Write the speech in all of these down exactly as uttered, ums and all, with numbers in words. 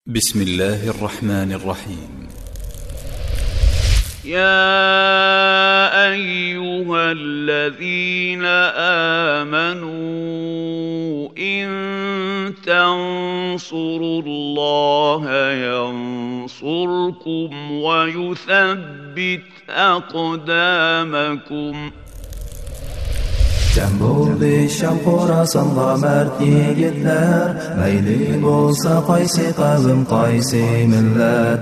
بسم الله الرحمن الرحيم. يا أيها الذين آمنوا إن تنصروا الله ينصركم ويثبت أقدامكم. Cem bo'ldi Sham Xorasanға mard yigitlar, mayli bo'lsa qaysi qavm qaysi millat,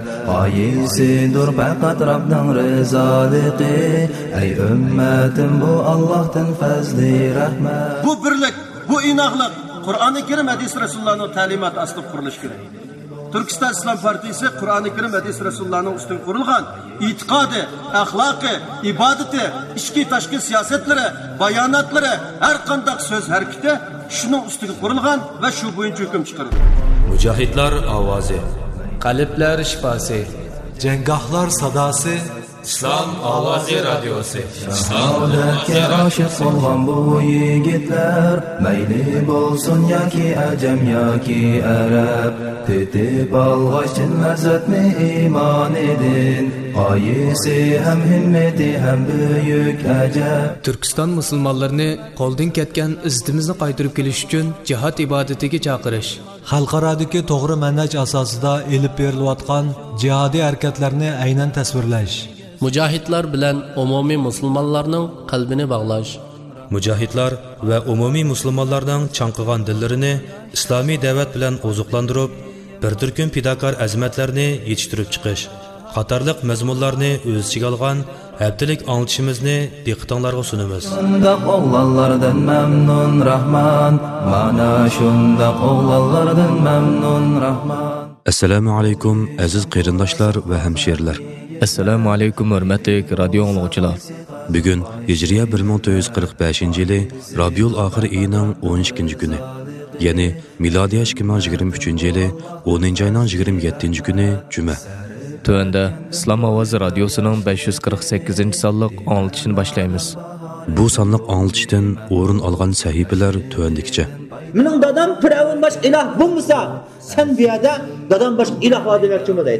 qaysidir faqat Rabbning rizoligi. Ey ummatim, bu Allohdan fazli rahmat. Bu birlik, bu inoqlik Qur'oni Karim hadis Rasulullohning ta'limoti asli qurilishi kerak. Turkiston Islom partiyasi Qur'oni Karim hadis Rasulullohning ustidan qurilgan e'tiqodi, axloqi, ibodati, ichki tashqi siyosatlari, bayonotlari, har qanday so'z harakati shuning ustiga qurilgan va shu bo'yicha hukm chiqarilgan. Mujohidlar ovozi, qalblar shifosi, janggohlar sadosi, Islom ovozi radiosi. Saodatga oshiq bo'lgan bu yigitlar, mayli bo'lsin yoki ajam yoki arab, tetib olg'achin lazzatni iymon edin, qaysi ham himmati ham buyuk ajab. Turkiston musulmonlarini qo'ldan ketgan izzatimizni qaytarib kelish uchun jihad ibodatiga chaqirish, xalqarodagi to'g'ri manhaj asosida elib berilayotgan jihodiy harakatlarni aynan tasvirlash, mujohidlar bilan umumiy musulmonlarning qalbini bog'lash, mujohidlar va umumiy musulmonlarning chanqigan dillarini islomiy da'vat bilan oziqlantirib, bir turkum fidokor azmatlarni yetishtirib chiqish qatorliq mazmunlarni o'z ichiga olgan haftalik anglitishimizni diqqatingizga sunamiz. Shundoq o'g'lonlardan mamnun Rahman, mana shundoq o'g'lonlardan mamnun Rahman. Assalomu alaykum aziz qarindoshlar va hamshirlar. Assalomu alaykum hurmatli radio anglovchilar. Bugun Hijriya bir ming to'rt yuz qirq beshinchi yili Rabiul oxir oyining o'n ikkinchi kuni, ya'ni milodiy ikki ming yigirma uchinchi yili o'ninchi oyning yigirma yettinchi kuni juma. Tuanda Islom ovozi radiosining besh yuz qirq sakkizinchi sonliq anglitishini boshlaymiz. Bu sonliq anglitishdan o'rin olgan sahifalar tuandikicha. Mening dadam Firavun bosh iloh bo'lmasa, sen bu yerda dadam bosh iloh bor demoqchimi deydi.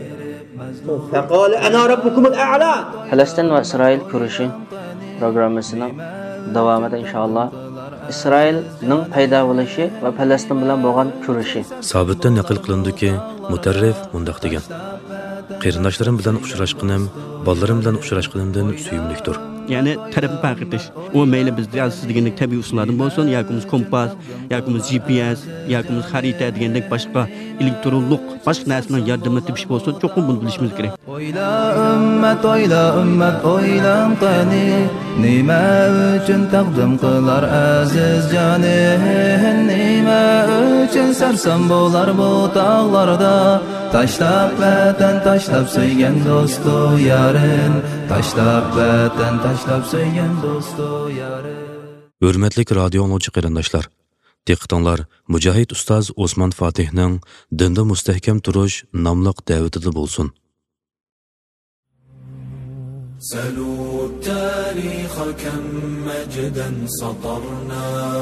Faqala ana rabbukumul a'la. Falastin va Isroil kurushi programmasining davomida inshaalloh İsrailning paydo bo'lishi va Falastin bilan bo'lgan kurushi sabitdan naql qilindiki, mutarrif mundaq degan: qarindoshlarim bilan uchrashqinim, bolalarim bilan uchrashqinimdan suyumlikdir. Yani tarafı fark etiş. O meyli bizde siz degendek tabii usullardan bolsun, yakımız kompas, yakımız G P S, yakımız harita degendek başka elektronik, başka narsadan yardımla tepiş bolsun, çok bunu bilişimiz gerek. Oyla ümmet, oyla ümmet, oylan qani, nima uchun taqdim qilar aziz jonin, nima uchun sarsam bo'lar bu tog'larda, tashlab vatan, tashlab sevgan do'stu yarin, tashlab vatan, tashlab sevgan do'stu yarin. Hurmatli radio anglovchi qarindoshlar, diqqatinglar Mujohid ustoz Osmon Fatihning Dinda mustahkam turish nomli da'vatida bo'lsin. سلوا التاريخ كم مجدا سطرنا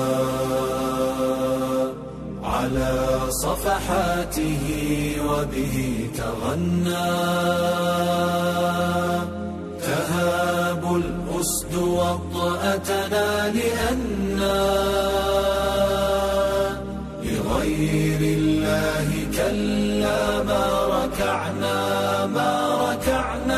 على صفحاته وبه تغنى تهاب الأسد وطأتنا لأننا لغير الله كلا ما ركعنا ما ركعنا.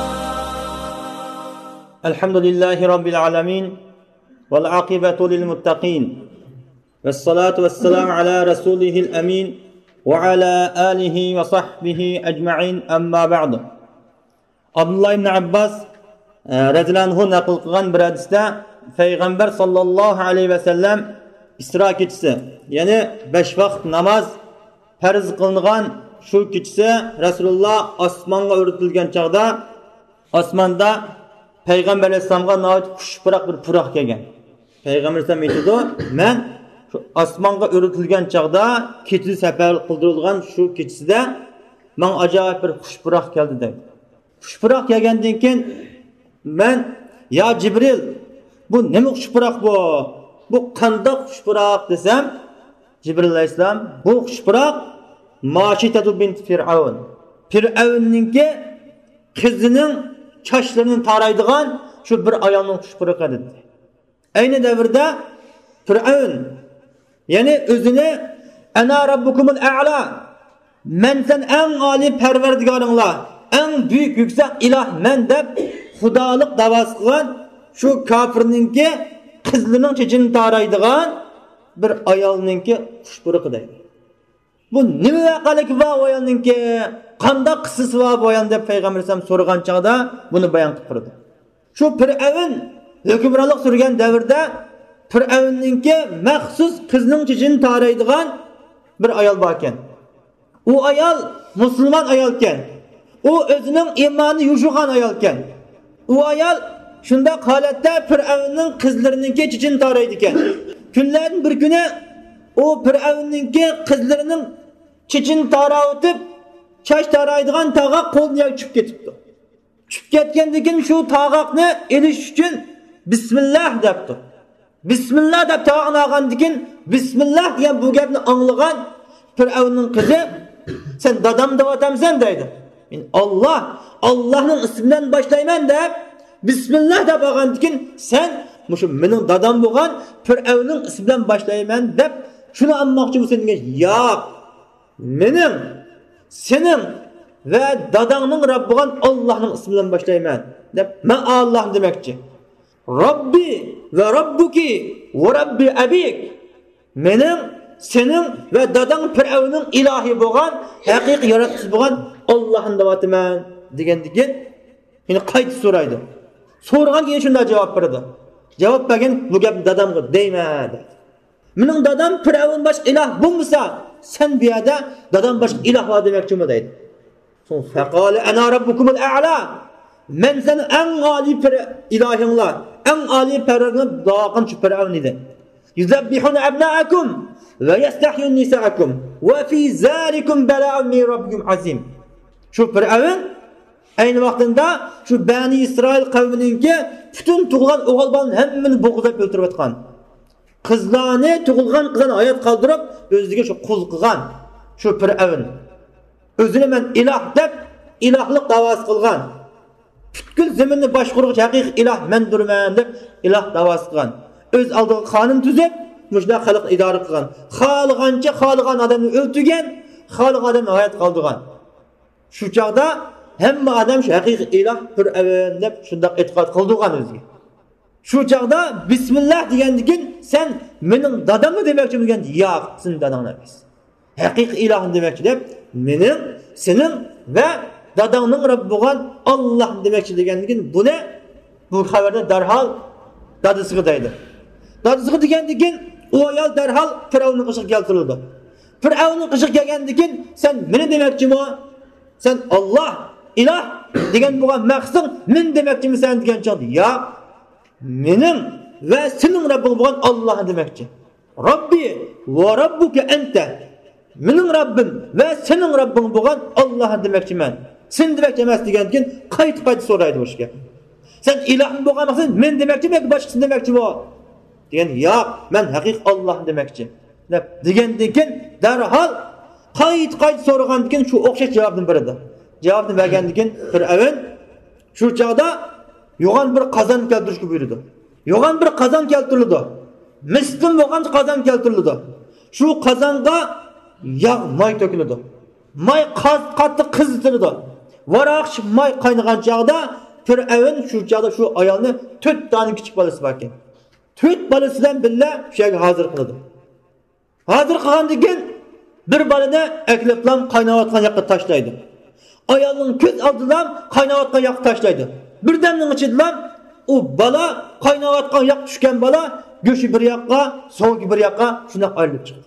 الحمد لله رب العالمين والعاقبة للمتقين والصلاة والسلام على رسوله الأمين وعلى آله وصحبه أجمعين. أما بعد. عبد الله بن عباس رضي الله عنه نقل قلقان برادسته Peygamber sallallahu aleyhi ve sellem İsra keçisi, yani beş vakit namaz farz kılıngan şu keçisi Resulullah asmanga öğretilgen çağda asmanda Peygamber Aleyhisselam'a nahit kuşpurak bir purak kelgan. Peygamber Aleyhisselam aytadi, men şu asmanga öğretilgen çağda keçi sefer kıldırılgan şu keçiside men acayip bir kuşpurak geldi deydi. Kuşpurak kelgandan keyin men ya Cibril, bu nima kuşpurak bu? Bu qanday kuşpurak desem, Cibril Aleyhisselam bu kuşpurak Maşitatu bint Fir'aun. Fir'aunninki qizining chachlarini taraydigan shu bir ayolning xushpuruqi dedi. Ayni davrda Fir'aun ya'ni o'zini ana robbukumul a'la, men sen eng oliy parvardigoringlar, eng buyuk yuksak iloh men deb xudolik da'vosi qilgan shu kofirninki qizlining chechini taraydigan bir ayolninki xushpuruqi deydi. Bu nima vaqalik va ayolninki qanday qissasi va boyan deb payg'ambar alayhisalom so'ragan chog'da buni bayon qilib turdi. Shu Fir'aun hukmronlik surgan davrda Fir'aunninki maxsus qizning chechini taraydigan bir ayol bor ekan. U ayol musulmon ayol ekan. U o'zining iymoni yushigan ayol ekan. U ayol shunda holatda Fir'aunning qizlarininki chechini taraydi ekan. Kunlardan bir kuni u Fir'aunninki qizlarining chechini tarayotib, chach taraydigan tog'oq qo'lini tushib ketibdi. Tushib ketgandan keyin shu tog'oqni elish uchun bismillah debdi. Bismillah deb tog'ni olgandan keyin bismillah degan bu gapni anglagan Fir'aunning qizi sen dadam deb atamsan deydi. Men Alloh, Allohning ismidan boshlayman deb bismillah deb olgandan keyin sen mushu mening dadam bo'lgan Fir'aunning ismidan boshlayman deb shuni anmoqchi bo'lsan degan. Yo'q. Mening, sening va dadangning Robb bo'lgan Allohning ismidan boshlayman deb men Alloh demoqchi. Robbi va robbuki va robbi abik. Mening, sening va dadang Fir'aunning ilohi bo'lgan, haqiqiy yaratuvchi bo'lgan Allohni da'vatiman degandan yine qayta so'raydi. So'ragan keyin shunday javob berdi. Javob bergan bu gapni dadamga deyma dedi. Mening dadam Fir'aun boshqa iloh bo'lmasa, sen bu yerda dadam boshqa iloh bor demoqchimi deydi. So'ng faqala ana robbukumul a'la. Men sening eng oliy ilohinglar, eng oliy parvardigor da'qan shu Fir'aun edi. Yuzabbihuna abna'akum va yastahyun nisa'akum va fi zalikum bala'un min rabbikum azim. Shu Fir'aun ayni vaqtida shu Bani Isroil qavmininki butun tug'ilgan o'g'illarni hammani bo'g'izlab o'ltirib atgan. Qizlarni tug'ilgan qizlarni hayot qoldirib o'ziga shu qul qilgan shu Fir'aun. O'zini men iloh deb ilohlik da'vosi qilgan. Butkul zaminni boshqaruvchi haqiqiy iloh mendirman deb iloh da'vosi qilgan. O'z oldiga qonun tuzib, mushla xalq idora qilgan. Xohlagancha xohlagan odamni o'ltirgan, xohlagan odamni hayot qoldirgan. Shu chog'da hamma odam shu haqiqiy iloh Fir'aun deb shunday e'tiqod qildirgan o'ziga. Shu chog'da bismillah degandan keyin sen mening dadamni demoqchimi degan. Yo'q, sen dadang emas. Haqiqiy ilohni demoqchi deb mening, sening va dadangning Robb bo'lgan Alloh demoqchi degandan keyin buni bu xabarda darhol dadasiga deydi. Dadasiga degandan keyin u ayol darhol Fir'aunning qishiga keltirildi. Fir'aunning qishiga kelgandan keyin sen meni demoqchimi? Sen Alloh iloh degan bo'lgan maqsad men demoqchimisan degan chog'da. Yo'q. Mening va sening Robbing bo'lgan Alloh demoqchi. Robbi va robbuka anta. Mening Robbim va sening Robbing bo'lgan Alloh demoqchiman. Sen demoqchi emas degandan keyin qayta-qayta so'raydi o'sha gap. Sen ilohim bo'lgan maqsad men demoqchimi yoki boshqasi demoqchi bo'l? Degan, yo'q, men haqiqiy Alloh demoqchi. Deb degandan keyin darhol qayta-qayta so'ragandan keyin shu o'xshash javobni berdi. Javobni bergandan keyin Fir'aun shu chog'da yo'g'on bir qozon keltirishga buyurdi. Yo'g'on bir qozon keltirildi. Miskin bo'lgan qozon keltirildi. Shu qozonga yog' moy to'kildi. Moy qattiq qizitildi. Varoq moy qaynagan chog'da Fir'aun shu chog'da shu ayolni to'rt dona kichik bolasi bor ekan. to'rt bolasidan billa shu yerga hozir qildi. Hozir qilgandan keyin bir bolani aklablam qaynayotgan yoqqa tashlaydi. Ayolning ko'z oldidan qaynayotgan yoqqa tashlaydi. Birdamning ichidan u bola qaynayotgan yoq tushgan bola go'shi bir yoqqa, so'ngi bir yoqqa shuna aylanib chiqdi.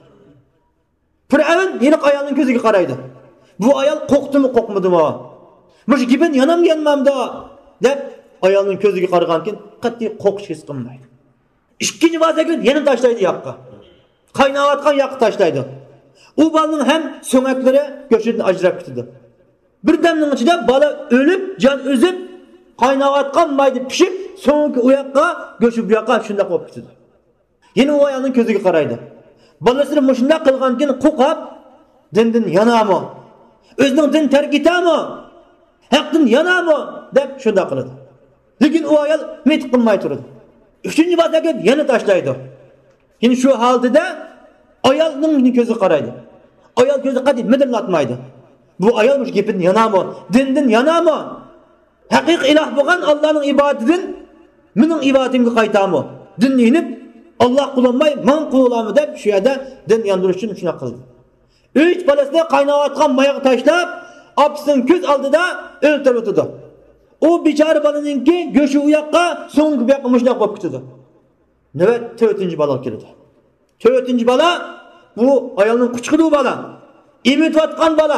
Fir'aun yine ayolning ko'ziga qaraydi. Bu ayol qo'qdimi, qo'qmadimi? Mush gibin yanam yanmamda deb ayolning ko'ziga qaragan keyin qat'iy qo'qish his qilmaydi. Ikkinchi vaziga yana tashlaydi yoqqa. Qaynayotgan yoqqa tashlaydi. U bolaning ham so'ngaklari go'shidan ajrab ketdi. Birdamning ichida bola o'lib, jon o'zib, qaynayotgan mayda pishib, so'ngi u yoqqa, go'shi bu yoqqa shunda qo'yib ketdi. Yana u ayolning ko'ziga qaraydi. Bolasini mushunda qilgan keyin qo'qab, dindan yanami? O'zining din tark etami? Haqdan yanami deb shunda qiladi. Lekin u ayol metik qilmay turadi. Uchinchi bataga yana tashlaydi. Keyin shu holatda ayolning ko'zi qaraydi. Ayol ko'zi qat'iy midirlatmaydi. Bu ayol mush gapini yanami? Dindan yanami? Haqiqiy iloh bo'lgan Allohning ibodatidan mening ibodatimga qaytami? Dinni inib Allah qulunmay, man qulunamı deb şu yerda din yandirish uchun shuna qildi. Üç balasida qaynayotgan mayoq tashlab, opisining ko'z oldida o'ltirib o'tdi. O bichora balaninki go'shi u yoqqa, so'ng bu yoqqa mushnaq bo'lib ketdi. Navbat to'rtinchi balo keldi. to'rtinchi balo bu ayolning quchqidu balo. Emitayotgan balo.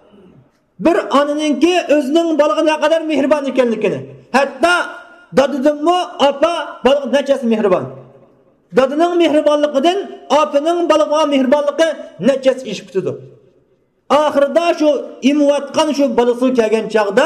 Bir onaninki o'zining balaga naqadar mehribon ekanligini, hatto dadidinmi apa balaga nechasi mehribon. Dadının mehribonligidan opining balaga mehribonligi nechasi ish tutdi. Oxirida shu imuvatgan shu balasi kelgan chaqda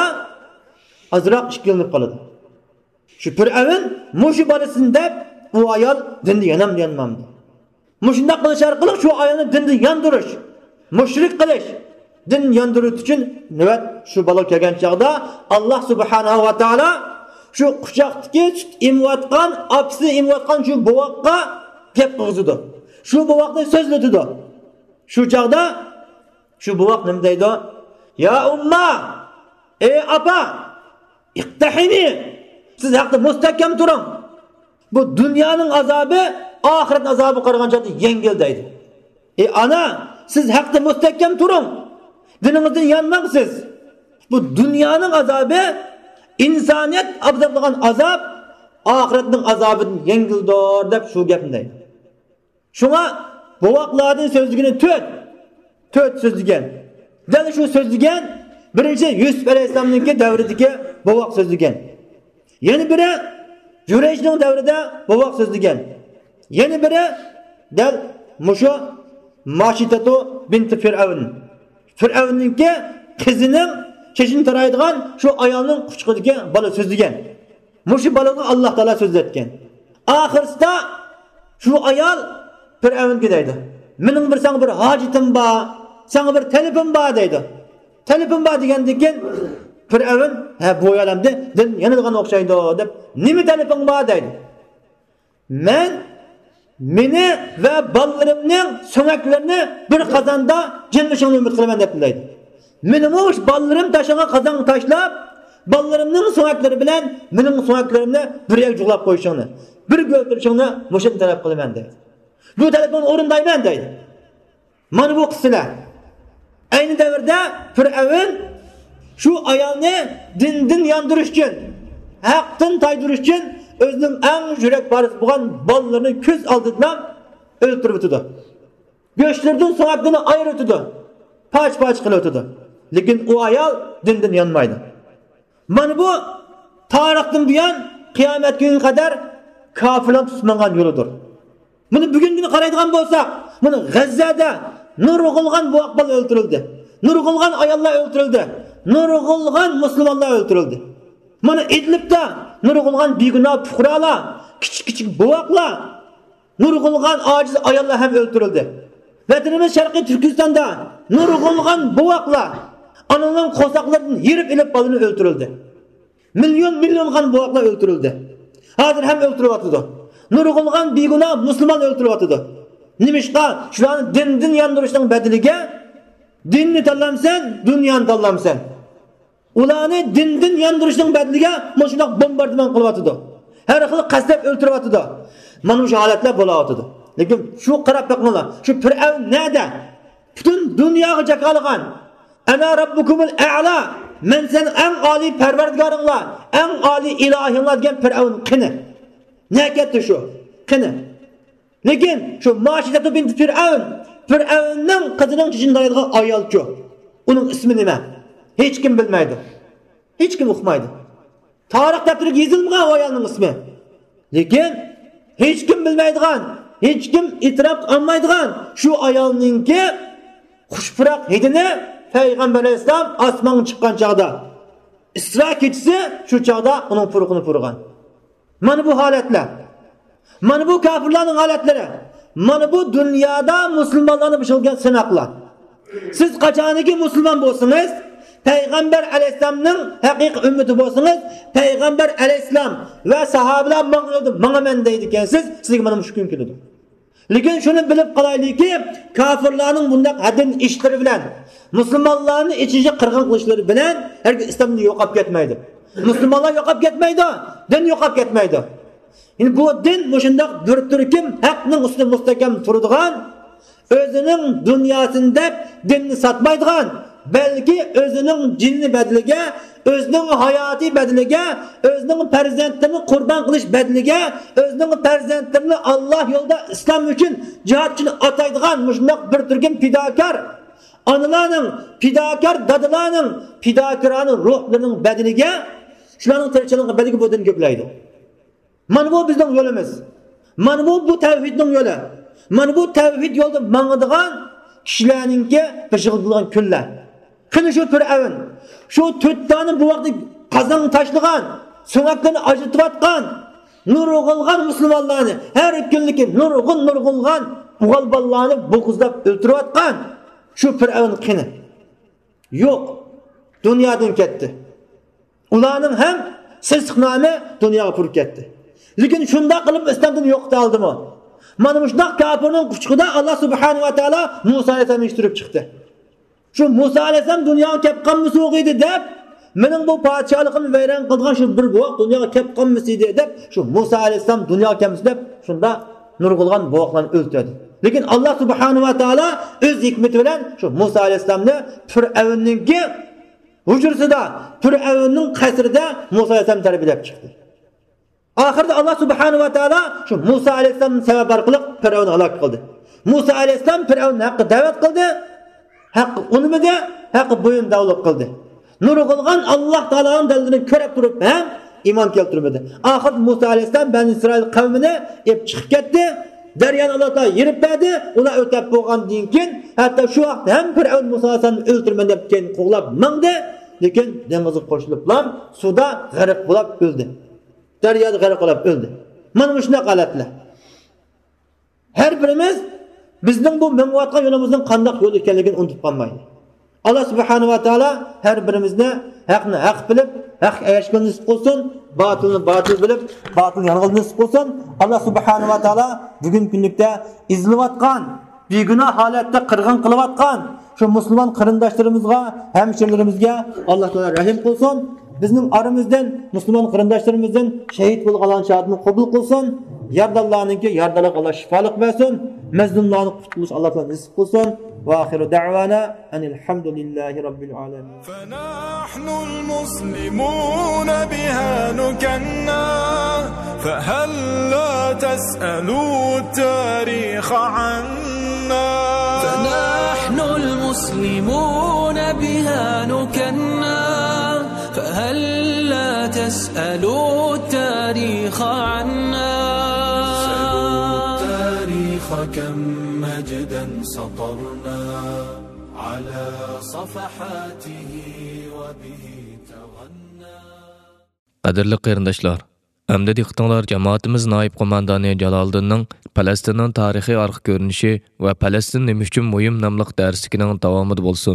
azroq ishkilinib qoladi. Shu Fir'avn mushu balasin deb u ayol dinni yanam yanmamdi. Mushunda qilish orqali shu ayolni dinni yandirish, mushrik qilish, din yandirish uchun navbat shu bala kelgan chaqda Alloh subhanahu va taolo şu quchoqdagi sut emiyotgan, opisi emiyotgan şu bovoqqa gap qilgizdi. Şu bovoqni so'zlatdi. Shu chaqda shu bovoq nima deydi? Ya umma, ey apa, iqtahini. Siz haqda mustahkam turing. Bu dunyoning azobi oxirat azobi qaragancha yengil deydi. Ey ana, siz haqda mustahkam turing. Diningizdan yanmangsiz. Bu dunyoning azobi İnsaniyet abdurlagan azap ahiretning azobidan yengildir deb shu gapni deydi. Shunga bovoqlarning so'zligini to'rt to'rt so'zlagan. Dal shu so'zlagan birinchi Yusuf alayhisolamning davridagi bovoq so'zlagan. Yana biri Jurayjning davrida bovoq so'zlagan. Yana biri dal musho Mashitatu bint Fir'avn. Fir'avnning qizining Çeşin taraydigan şu ayolning quchqidagi bola so'zlagan. Mushu balaga Alloh taolo so'zlatgan. Oxirsida şu ayol Fir'avnga deydi. Mening bir sang bir hojitim bor, sana bir talabim bor deydi. Talabim bor degandan keyin Fir'avn ha bu olamda din yanilgan o'xshaydi deb, nima talabing bor deydi. Men meni va bolalarimning so'ngaklarini bir qozonda jannatga umid qilaman deb deydi. Mening o'sh bolalarım taşıga qozon tashlab, bolalarimning so'ngaklari bilan mening so'ngaklarimni bir yoq juglab qo'yishingni, bir o'ldirishingni mushin talab qilaman deydi. Bu talabni o'rindayman deydi. Mana bu qissalar. Ayni davrda Fir'avn shu ayolni dindan yandirish uchun, haqdan taydirish uchun o'zining eng yurak paris bo'lgan bolalarini ko'z oldidan o'ldirib o'tdi. Go'shtlardan so'ngaklarini ayirib o'tdi. Paç-paç qilib o'tdi. Lekin u ayol dindan yanmaydi. Mana bu tarixdan buyon qiyomat kuniga qadar kofirlar tutmagan yo'lidir. Buni bugungina qaraydigan bo'lsak, buni G'azzada nurg'ulg'an boqbal o'ldirildi. Nurg'ulg'an ayollar o'ldirildi. Nurg'ulg'an musulmonlar o'ldirildi. Mana Idlibda nurg'ulg'an begunoh fuqarolar, kichik-kichik boqlar, nurg'ulg'an ojiz ayollar ham o'ldirildi. Vatanimiz Sharqiy Turkistonda nurg'ulg'an boqlar Ananın qo'saqlardan yirib ilib balını o'ldirildi. Milyon milyongan boqlar o'ldirildi. Hozir ham o'ldiryapti. Nurg'ulg'an begunoh musulmon o'ldiryapti. Nimishqa shularni dindan yandırishning badiliga dinni tanlamsan, dunyoni tanlamsan. Ularni dindan yandırishning badiliga mana shunday bombardimon qilyapti. Har xil qasdlab o'ldiryapti. Mana shu holatlar bo'layapti. Lekin shu qarab baqinglar, shu Fir'avn nada? Butun dunyoga jakalagan Ana rabbukumul a'la. Men sen en ali perverdigaringlar, en ali ilahinglar degan Fir'avn qini. Ne ketdi shu? Qini. Lekin shu Mashitatu bint Fir'avn, Fir'avnning qizining jindaydigan ayolchi. Uning ismi nima? Hech kim bilmaydi. Hech kim o'qimaydi. Tarix daftariga yozilmagan ayolning ismi. Lekin hech kim bilmaydigan, hech kim e'tirof qilmaydigan shu ayolningki xushpuroq hidini Peygamber Aleyhisselam asman çıkan çağda İsra keçisi şu çağda onun furukunu furugan. Mana bu haletler. Mana bu kafirlerin haletleri. Mana bu dünyada Müslümanlarına biçilgen sınaklar. Siz qachoniki musulmon bo'lsangiz, Payg'ambar alayhisolamning haqiqiy ummati bo'lsangiz, Payg'ambar alayhisolam va sahobalar mengaman deydi ekansiz, sizga mana shu kun keladi. Lekin shuni bilib qolaylikki, kofirlarning bunday hadin ishlari bilan musulmonlarni ichiga qirg'in qilishlari bilan hargiz islomni yo'qolib ketmaydi. Musulmonlar yo'qolib ketmaydi, din yo'qolib ketmaydi. Endi bu din mushundaq bir turkim haqning ustida mustahkam turadigan, o'zining dunyosida dinni sotmaydigan, balki o'zining jinni badliga, o'zining hayotiy badliga, o'zining farzandlarini qurbon qilish badliga, o'zining farzandlarini Alloh yo'lida islom uchun, jihad uchun ataydigan mushundaq bir turkim fidokor onalarning, fidokor dadalarning, fidokiraning ruhlarining badliga, shularning tirikchiligiga badliga bu din ko'playdi. Mana bu bizning yo'limiz. Mana bu bu tavhidning yo'li. Mana bu tavhid yo'lida mangadigan kishilarningki pishig'ilgan kunlar. Qani shu Fir'avn, shu to'rttani bu vaqtda qazon tashlagan, so'ngaklarni ajratayotgan, nurg'ilgan musulmonlarni, har kunliki nurg'un nurg'ilgan mug'alballarni bo'g'izlab o'ltirayotgan shu Fir'avn qani. Yo'q, dunyodan ketdi. Ularning ham sisiqnomi dunyoga purib ketdi. Lekin shunda qilib islomdan yo'qta oldimi? Mana shunday kofirning kuchida Alloh subhanahu va taolo Musa alayhisolamni ishtirib chiqdi. Shu Musa alayhisolam dunyoga kelib qolmasa o'g'iydi deb, mening bu podshohligimni vayron qilgan shu bir voq dunyoga kelib qolmasa edi deb, shu Musa alayhisolam dunyoga kelmasa deb shunda nurg'ilgan voqlarni o'ldirdi. Lekin Alloh subhanahu va taolo o'z hikmati bilan shu Musa alayhisolamni Fir'avnninki hujrasida, Fir'avnning qasrida Musa alayhisolam tarbiyalab chiqdi. Oxirida Alloh subhanahu va taolo shu Musa alayhisolamning sabab orqali Fir'avnni halok qildi. Musa alayhisolam Fir'avnni haqqa da'vat qildi, haqqi unimida, haqqi bo'yin davlat qildi. Nurg'ilgan Alloh taoloning dalilini ko'rib turib ham iymon keltirmadi. Oxir Musa alayhisolam Bani Isroil qavmini ep chiqib ketdi. Daryoni Alloh taolo yirib berdi. Ular o'tib bo'lgandan keyin hatto shu vaqt ham Fir'avn Musa alayhisolamni o'ldirman deb keyin qo'g'lab mangdi, lekin dengizga qo'shiliblar, suvda g'arq bo'lib o'ldi. Daryoda g'arq bo'lib o'ldi. Mana shunday holatlar. Har birimiz bizning bu menayotgan yo'limizning qanday yo'l ekanligini unutib qolmaydi. Alloh subhanahu va taolo har birimizni haqni haq bilib, haq ayashga nisb qilsin, botilni botil bilib, botil yolg'iz nisb qilsin. Alloh subhanahu va taolo bugun kunlikda izlayotgan, begunoh holatda qirg'in qilayotgan shu musulmon qarindoshlarimizga, hamshirlarimizga Alloh taolo rahim qilsin. Bizning aramizdan musulmon qarindoshlarimizdan shahid bo'lgan shahodni qabul qilsin. Yardallarninki yardalik Alloh shifolik bersin. Mazlumlarni qutulush Alloh taolo nasib qilsin. Va oxiru da'vana anil hamdulillahi robbil alamin. فنحن المسلمون بها نكنا فهل لا تسألوا التاريخ عنا فنحن المسلمون بها نكنا فهل لا تسألوا التاريخ عنا التاريخ كم مجدا سطرنا على صفحاته وبه تغنى. Qadrli qarindoshlar, əmdə diqqətinizlər cəmaatimiz naib komandani Jaloliddinning Falastinning tarixiy arxa ko'rinishi va Falastin nima uchun muhim nomli darsligining davomida bo'lsin.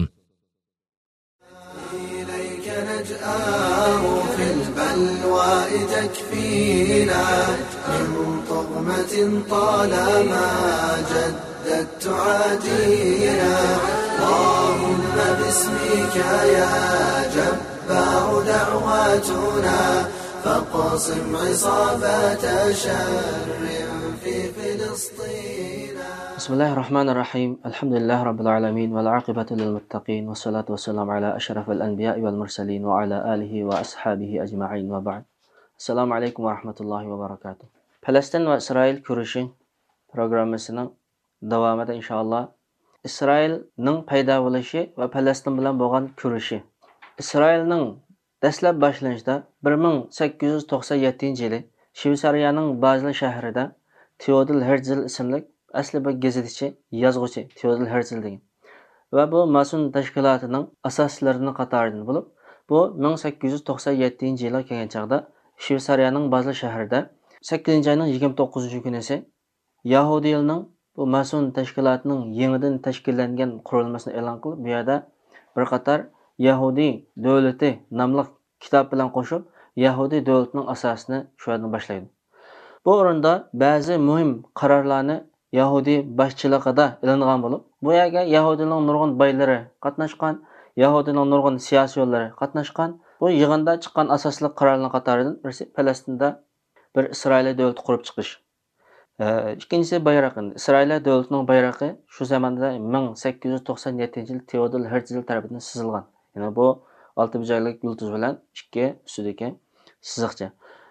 تكفينا من طغمة طالما جدت تعادينا اللهم باسمك يا جبار دعواتنا فاقسم عصابات شر في فلسطين. بسم الله الرحمن الرحيم. الحمد لله رب العالمين والعاقبة للمتقين والصلاة والسلام على أشرف الأنبياء والمرسلين وعلى آله وأصحابه أجمعين وبعد. Assalamu alaykum va rahmatullohi va barakatuh. Falastin va Isroil kurushi programmasining davomida inshaalloh Isroilning paydo bo'lishi va Falastin bilan bo'lgan kurushi. Isroilning dastlab boshlanishida bir ming sakkiz yuz to'qson yettinchi yili Shveysariyaning Bazel shahrida Theodor Herzl ismli asli bir gazetachi, yozuvchi Theodor Herzl degan va bu masun tashkilotining asoslarining qatoridan bo'lib, bu ming sakkiz yuz to'qson yettinchi yilga kelgan chaqda Shveysariyaning Bazel shahrida sakkizinchi oyning yigirma to'qqizinchi kunisi Yahudiylarning bu Masun tashkilotining yangidan tashkillangan qurilmasini e'lon qilib, bu yerda bir qator Yahudi davlati nomli kitob bilan qo'shib, Yahudi davlatining asosini shu yerdan boshlaydi. Bu o'rinda ba'zi muhim qarorlarni Yahudi boshchiligida ilingan bo'lib, bu yerga Yahudining nurg'un boylari qatnashgan, Yahudining nurg'un siyosiyonlari qatnashgan. Bu yig'inda chiqqan asosli qarorlar qatoridan birisi Falastinda bir Isroil davlati qurib chiqish. İkincisi bayroq. İsroil davlatining bayrog'i shu zamonda ming sakkiz yuz to'qson yettinchi yil Theodor Herzl tomonidan chizilgan. Ya'ni bu olti burchaklik yulduz bilan ikki ustidagi chiziqcha.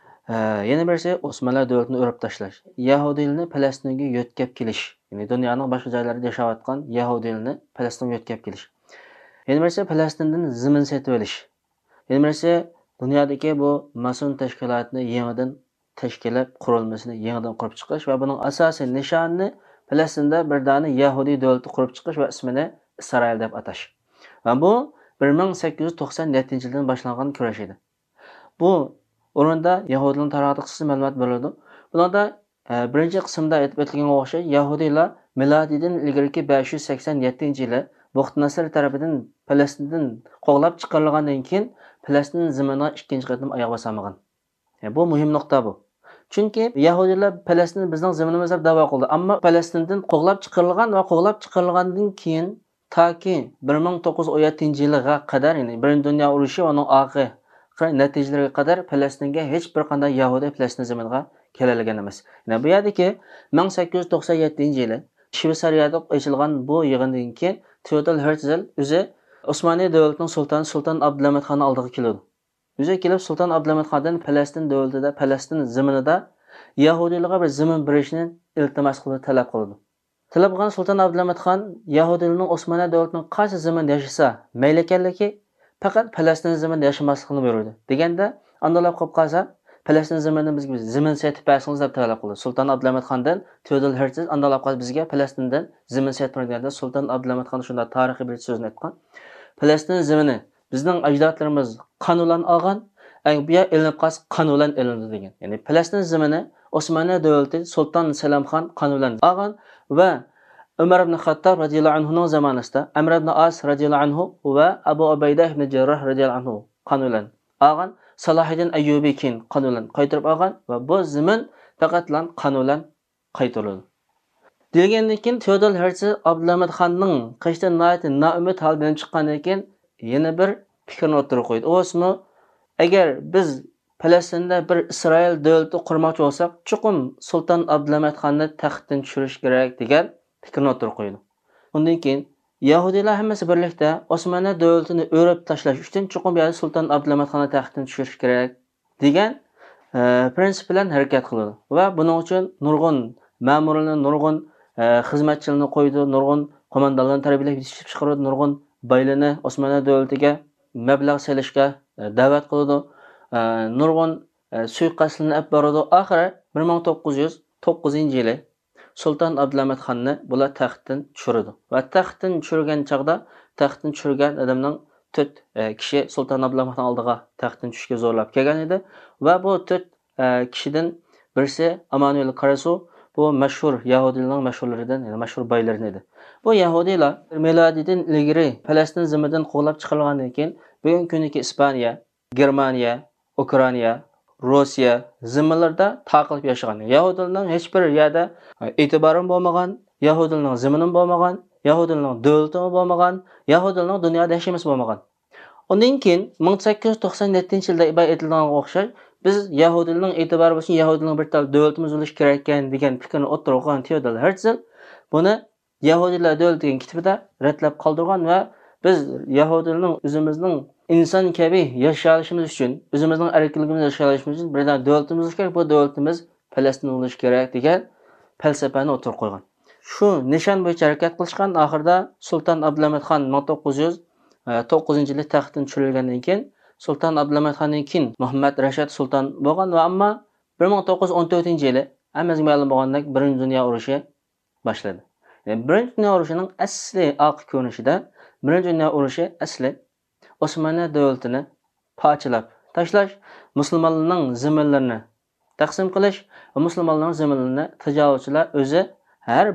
Yana birisi Osmonlar davlatini o'rib tashlash. Yahudiylarni Falastinga yo'tkab kelish. Ya'ni dunyoning boshqa joylarida yashayotgan Yahudiylarni Falastinga yo'tkab kelish. Yana birisi Falastindan zamin setib olish. Yana birisi dunyodagi bu Masun tashkilotini yangidan tashkilot qurilmasini yangidan qurib chiqish va buning asosiy nishoni Falastinda bir dona Yahudi davlati qurib chiqish va ismini Isroil deb atash. Va bu bir ming sakkiz yuz to'qson yettinchi yildan boshlangan kurash edi. Bu o'rinda Yahudining tarixi qismi ma'lumot berildi. Bunda birinchi qismda aytib o'tilganga o'xshash Yahudiylar milodidan ilgariki besh yuz sakson yettinchi yili Buxt Nasr tomonidan Falastindan qo'g'lab chiqarilgandan keyin Falastin zaminiga ikkinchi qatim oyoq bosamagan. Yani bu muhim nuqta bu. Chunki Yahudilar Falastin bizning zaminimiz deb da'vo qildi, ammo Falastindan qo'g'lab chiqarilgan va qo'g'lab chiqarilgandan keyin taki bir ming to'qqiz yuz o'n yettinchi yilga qadar, ya'ni Birinchi dunyo urushi va uning oxirgi natijalariga qadar Falastinga hech bir qanday Yahudi Falastin zaminiga kelalagan emas. Ya'ni bu yerdagi ming sakkiz yuz to'qson yettinchi yili Shveysariyada ochilgan bu yig'indan keyin Theodor Herzl o'zi Osmoniy davlatining sultoni Sulton Abdulhamid Xon oldiga keldi. O'zi kelib Sulton Abdulhamid Xondan Falastin davlatida, Falastin zaminida Yahudilarga bir zamin berishni iltimos qilib talab qildi. Talab qilgan Sulton Abdulhamid Xon Yahudilarning Osmoniy davlatining qaysi zaminda yashasa mayli ekanligi, faqat Falastin zaminida yashamasligini buyurdi. Deganda, andalab qolib qolsa, Falastin zaminida bizga zamin setib bersangiz deb talab qildi. Sulton Abdulhamid Xondan Theodor Herzl andalab qolsa bizga Falastindan zamin setib berganda Sulton Abdulhamid Xon shunda tarixiy bir so'zni aytgan. Falastin zamini bizning ajdodlarimiz qanulan olgan, bu yer ilinib qolsa qanulan ilindi degan. Ya'ni Falastin zamini Osmoniy davlati Sulton Salamxon qanulan olgan va Umar ibn Xattob radhiyallohu anhu ning zamonasida Amr ibn As radhiyallohu anhu va Abu Ubayda ibn Jarrah radhiyallohu anhu qanulan olgan, Salohiddin Ayyubiy keyin qanulan qaytarib olgan va bu zamin faqatlan qanulan qaytarildi. Degandan keyin Theodor Herzl Abdulhamid Xonning qishdan noumid holdan chiqqandan keyin yana bir fikrni o'tirib qo'ydi. O'smi agar biz Falastinda bir Isroil davlati qurmoqchi bo'lsak, chuqur Sulton Abdulhamid Xonni taxtdan tushirish kerak degan fikrni o'tirib qo'ydi. Undan keyin Yahudilar hammasi birlikda Osmoniy davlatini o'rib tashlash uchun chuqur bir Sulton Abdulhamid Xonni taxtdan tushirish kerak degan prinsip bilan harakat qildi va buning uchun nurg'un ma'murlarni, nurg'un xizmatchilarni qo'ydi, nurg'un qo'mondonlarni tarbiyalab yetishtirib chiqardi, nurg'un baylarni Osmoniy davlatiga mablag' selishga da'vat qildi. Nurg'un suiqasdlarni olib bordi. Oxiri bir ming to'qqiz yuz to'qqizinchi yili Sulton Abdulhamid Xonni bular taxtdan tushirdi. Va taxtdan tushirgan chaqda taxtdan tushirgan odamning to'rt kishi Sulton Abdulhamid Xon oldiga taxtdan tushishga zo'rlab kelgan edi va bu to'rt kishidan birisi Amanuel Karasu, bu mashhur Yahudilarning mashhurlaridan, ya'ni mashhur boylardan edi. Bu Yahudilar milodidan ilgari Falastin zimidan qo'g'lab chiqarilgandan keyin bugungi kundagi Ispaniya, Germaniya, Ukraina, Rossiya ziminlarda taqilib yashagan. Yahudilarning hech bir yerda e'tibori bo'lmagan, Yahudilarning zimini bo'lmagan, Yahudilarning davlati bo'lmagan, Yahudilarning dunyoda yashashimiz bo'lmagan. Undan keyin ming sakkiz yuz to'qson yettinchi yilda ibay etilganga o'xshash biz Yahudilarning e'tibori bo'lsin, Yahudilarning bir tal davlatimiz bo'lish kerak ekan degan fikrni o'tirib qo'ygan Theodor Herzl buni Yahudilar davlati degan kitobida ratlab qoldirgan va biz Yahudilarning o'zimizning inson kabi yashashimiz uchun, o'zimizning erkinligimizni yashashimiz uchun bir davlatimiz bo'lish kerak, bu davlatimiz Falastin bo'lish kerak degan falsafani o'tirib qo'ygan. Shu nishon bo'yicha harakat qilishgan, oxirida Sulton Abdulhamid Xon ming to'qqiz yuz to'qqizinchi yilda taxtdan tushirilgandan keyin Sulton Abdulhamid Xondan keyin Muhammad Rashid sulton bo'lgan va ammo bir ming to'qqiz yuz o'n to'rtinchi yili hammasiga ma'lum bo'lgandek Birinchi dunyo urushi boshladi. Yani Birinchi dunyo urushining asli oq ko'rinishida Birinchi dunyo urushi asli Osmoniy davlatini parchalab tashlash, musulmonlarning zaminlarini taqsim qilish va musulmonlarning zaminlarini tajovuzchilar o'zi har biri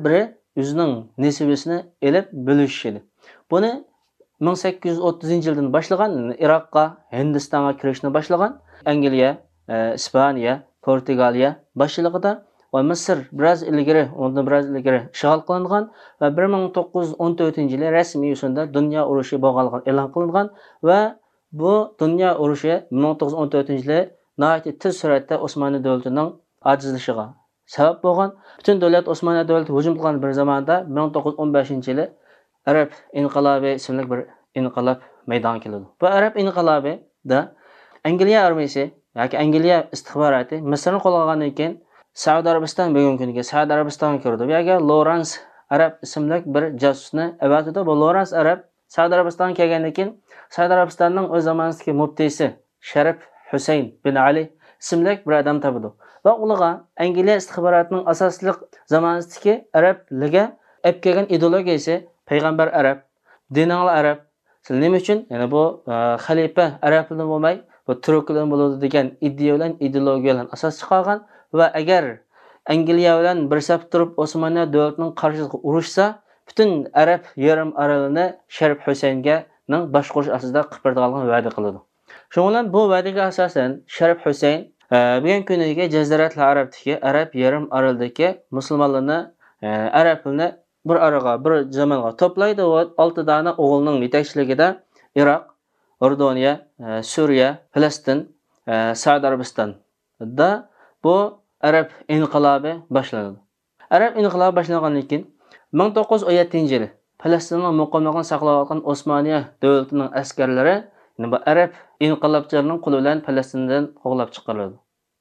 o'zining nisbasini elib bo'lishdi. Buni ming sakkiz yuz o'ttizinchi yildan boshlagan Iroqqa, Hindistonga kirishni boshlagan Angliya, Ispaniya, Portugaliya boshchiligida va Misr biroz ilgari, undan biroz ilgari ishg'ol qilingan va bir ming to'qqiz yuz o'n to'rtinchi yili rasmiy yo'sinda dunyo urushi bo'lganligi e'lon qilingan va bu dunyo urushi ming to'qqiz yuz o'n to'rtinchi yili nihoyatda tez suratda Osmoniy davlatining ojizlashiga sabab bo'lgan. Butun davlat Osmoniy davlati hujum qilgan bir zamonda ming to'qqiz yuz o'n beshinchi yili Arab inqilobi ismli bir inqilob maydonga keldi. Bu Arab inqilobida Angliya armiyasi yoki Angliya istixboroti Misrni qo'lga olgandan keyin Saudiya Arabiston bugungi kuniga Saudiya Arabistonga kirdi. Bu yerga Lawrence Arab ismli bir jasusni avatidi. Bu Lawrence Arab Saudiya Arabistonga kelgandan keyin Saudiya Arabistonning o'z zamonidagi muftiysi Sharif Husayn bin Ali ismli bir odam topdi. Va ularga Angliya istixborotining asosli zamonidagi Arabliga olib kelgan ideologiyasi payg'ambar Arab, dininglar Arab. Siz nima uchun? Ya'ni bu xalifa Arablardan bo'lmay, bu turklardan bo'ladi degan idea bilan ideologiyalar asos chiqargan va agar Angliya bilan bir saf turib Osmoniy davlatining qarshisiga urushsa, butun Arab yarim orolini Sharif Husaynga ning boshqarish ostida qildirganligini va'da qiladi. Shuningdek bu va'daga asosan Sharif Husayn bugungi kuniga Jaziratli Arabdagi Arab yarim orolidagi musulmonlarni Arablarni bir araga, bir zamonga to'playdi va olti dona o'g'ilning yetakchiligida Iroq, Ordoniya, Suriya, Falastin, Saudiya Arabistonda bu Arab inqilobi boshlanadi. Arab inqilobi boshlangandan keyin ming to'qqiz yuz o'n yettinchi yili Falastinning muqimligini saqlayotgan Osmoniya davlatining askarlari bu Arab inqilobchilarining qo'li bilan Falastindan qo'g'lab chiqariladi.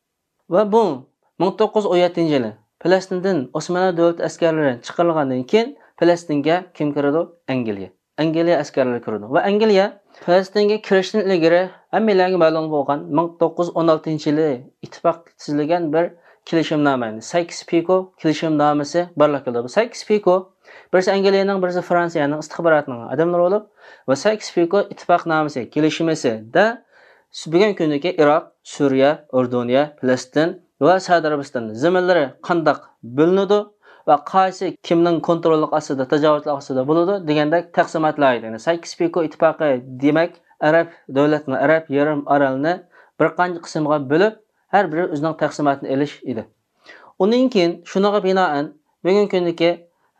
Va bu ming to'qqiz yuz o'n yettinchi yili Falastindan Osmoniy davlat askarlari chiqarilgandan keyin Falastinga kim kiradi? Angliya. Angliya askarlari kiradi. Va Angliya Falastinga kirishdan ilgari hammalarga ma'lum bo'lgan ming to'qqiz yuz o'n oltinchi yili ittifoq tuzilgan bir kelishimnoma, Sykes-Picot kelishimnomasi barliq qildi. Bu Sykes-Picot birisi Angliyaning, birisi Fransiyaning istixborotining odamlari bo'lib va Sykes-Picot ittifoqnomasi kelishimida bugungi kundagi Iroq, Suriya, Ordoniya, Falastin va Saudiya Arabiston zaminlari qandoq bo'linadi va qaysi kimning kontroli ostida, tajovuzlar ostida bo'ladi degandek taqsimotlar edi. Ya'ni Sykes-Picot ittifoqi demak Arab davlatini, Arab yarim orolini bir qancha qismga bo'lib, har biri o'zining taqsimotini elish edi. Undan keyin shunaga binoan bugungi kundagi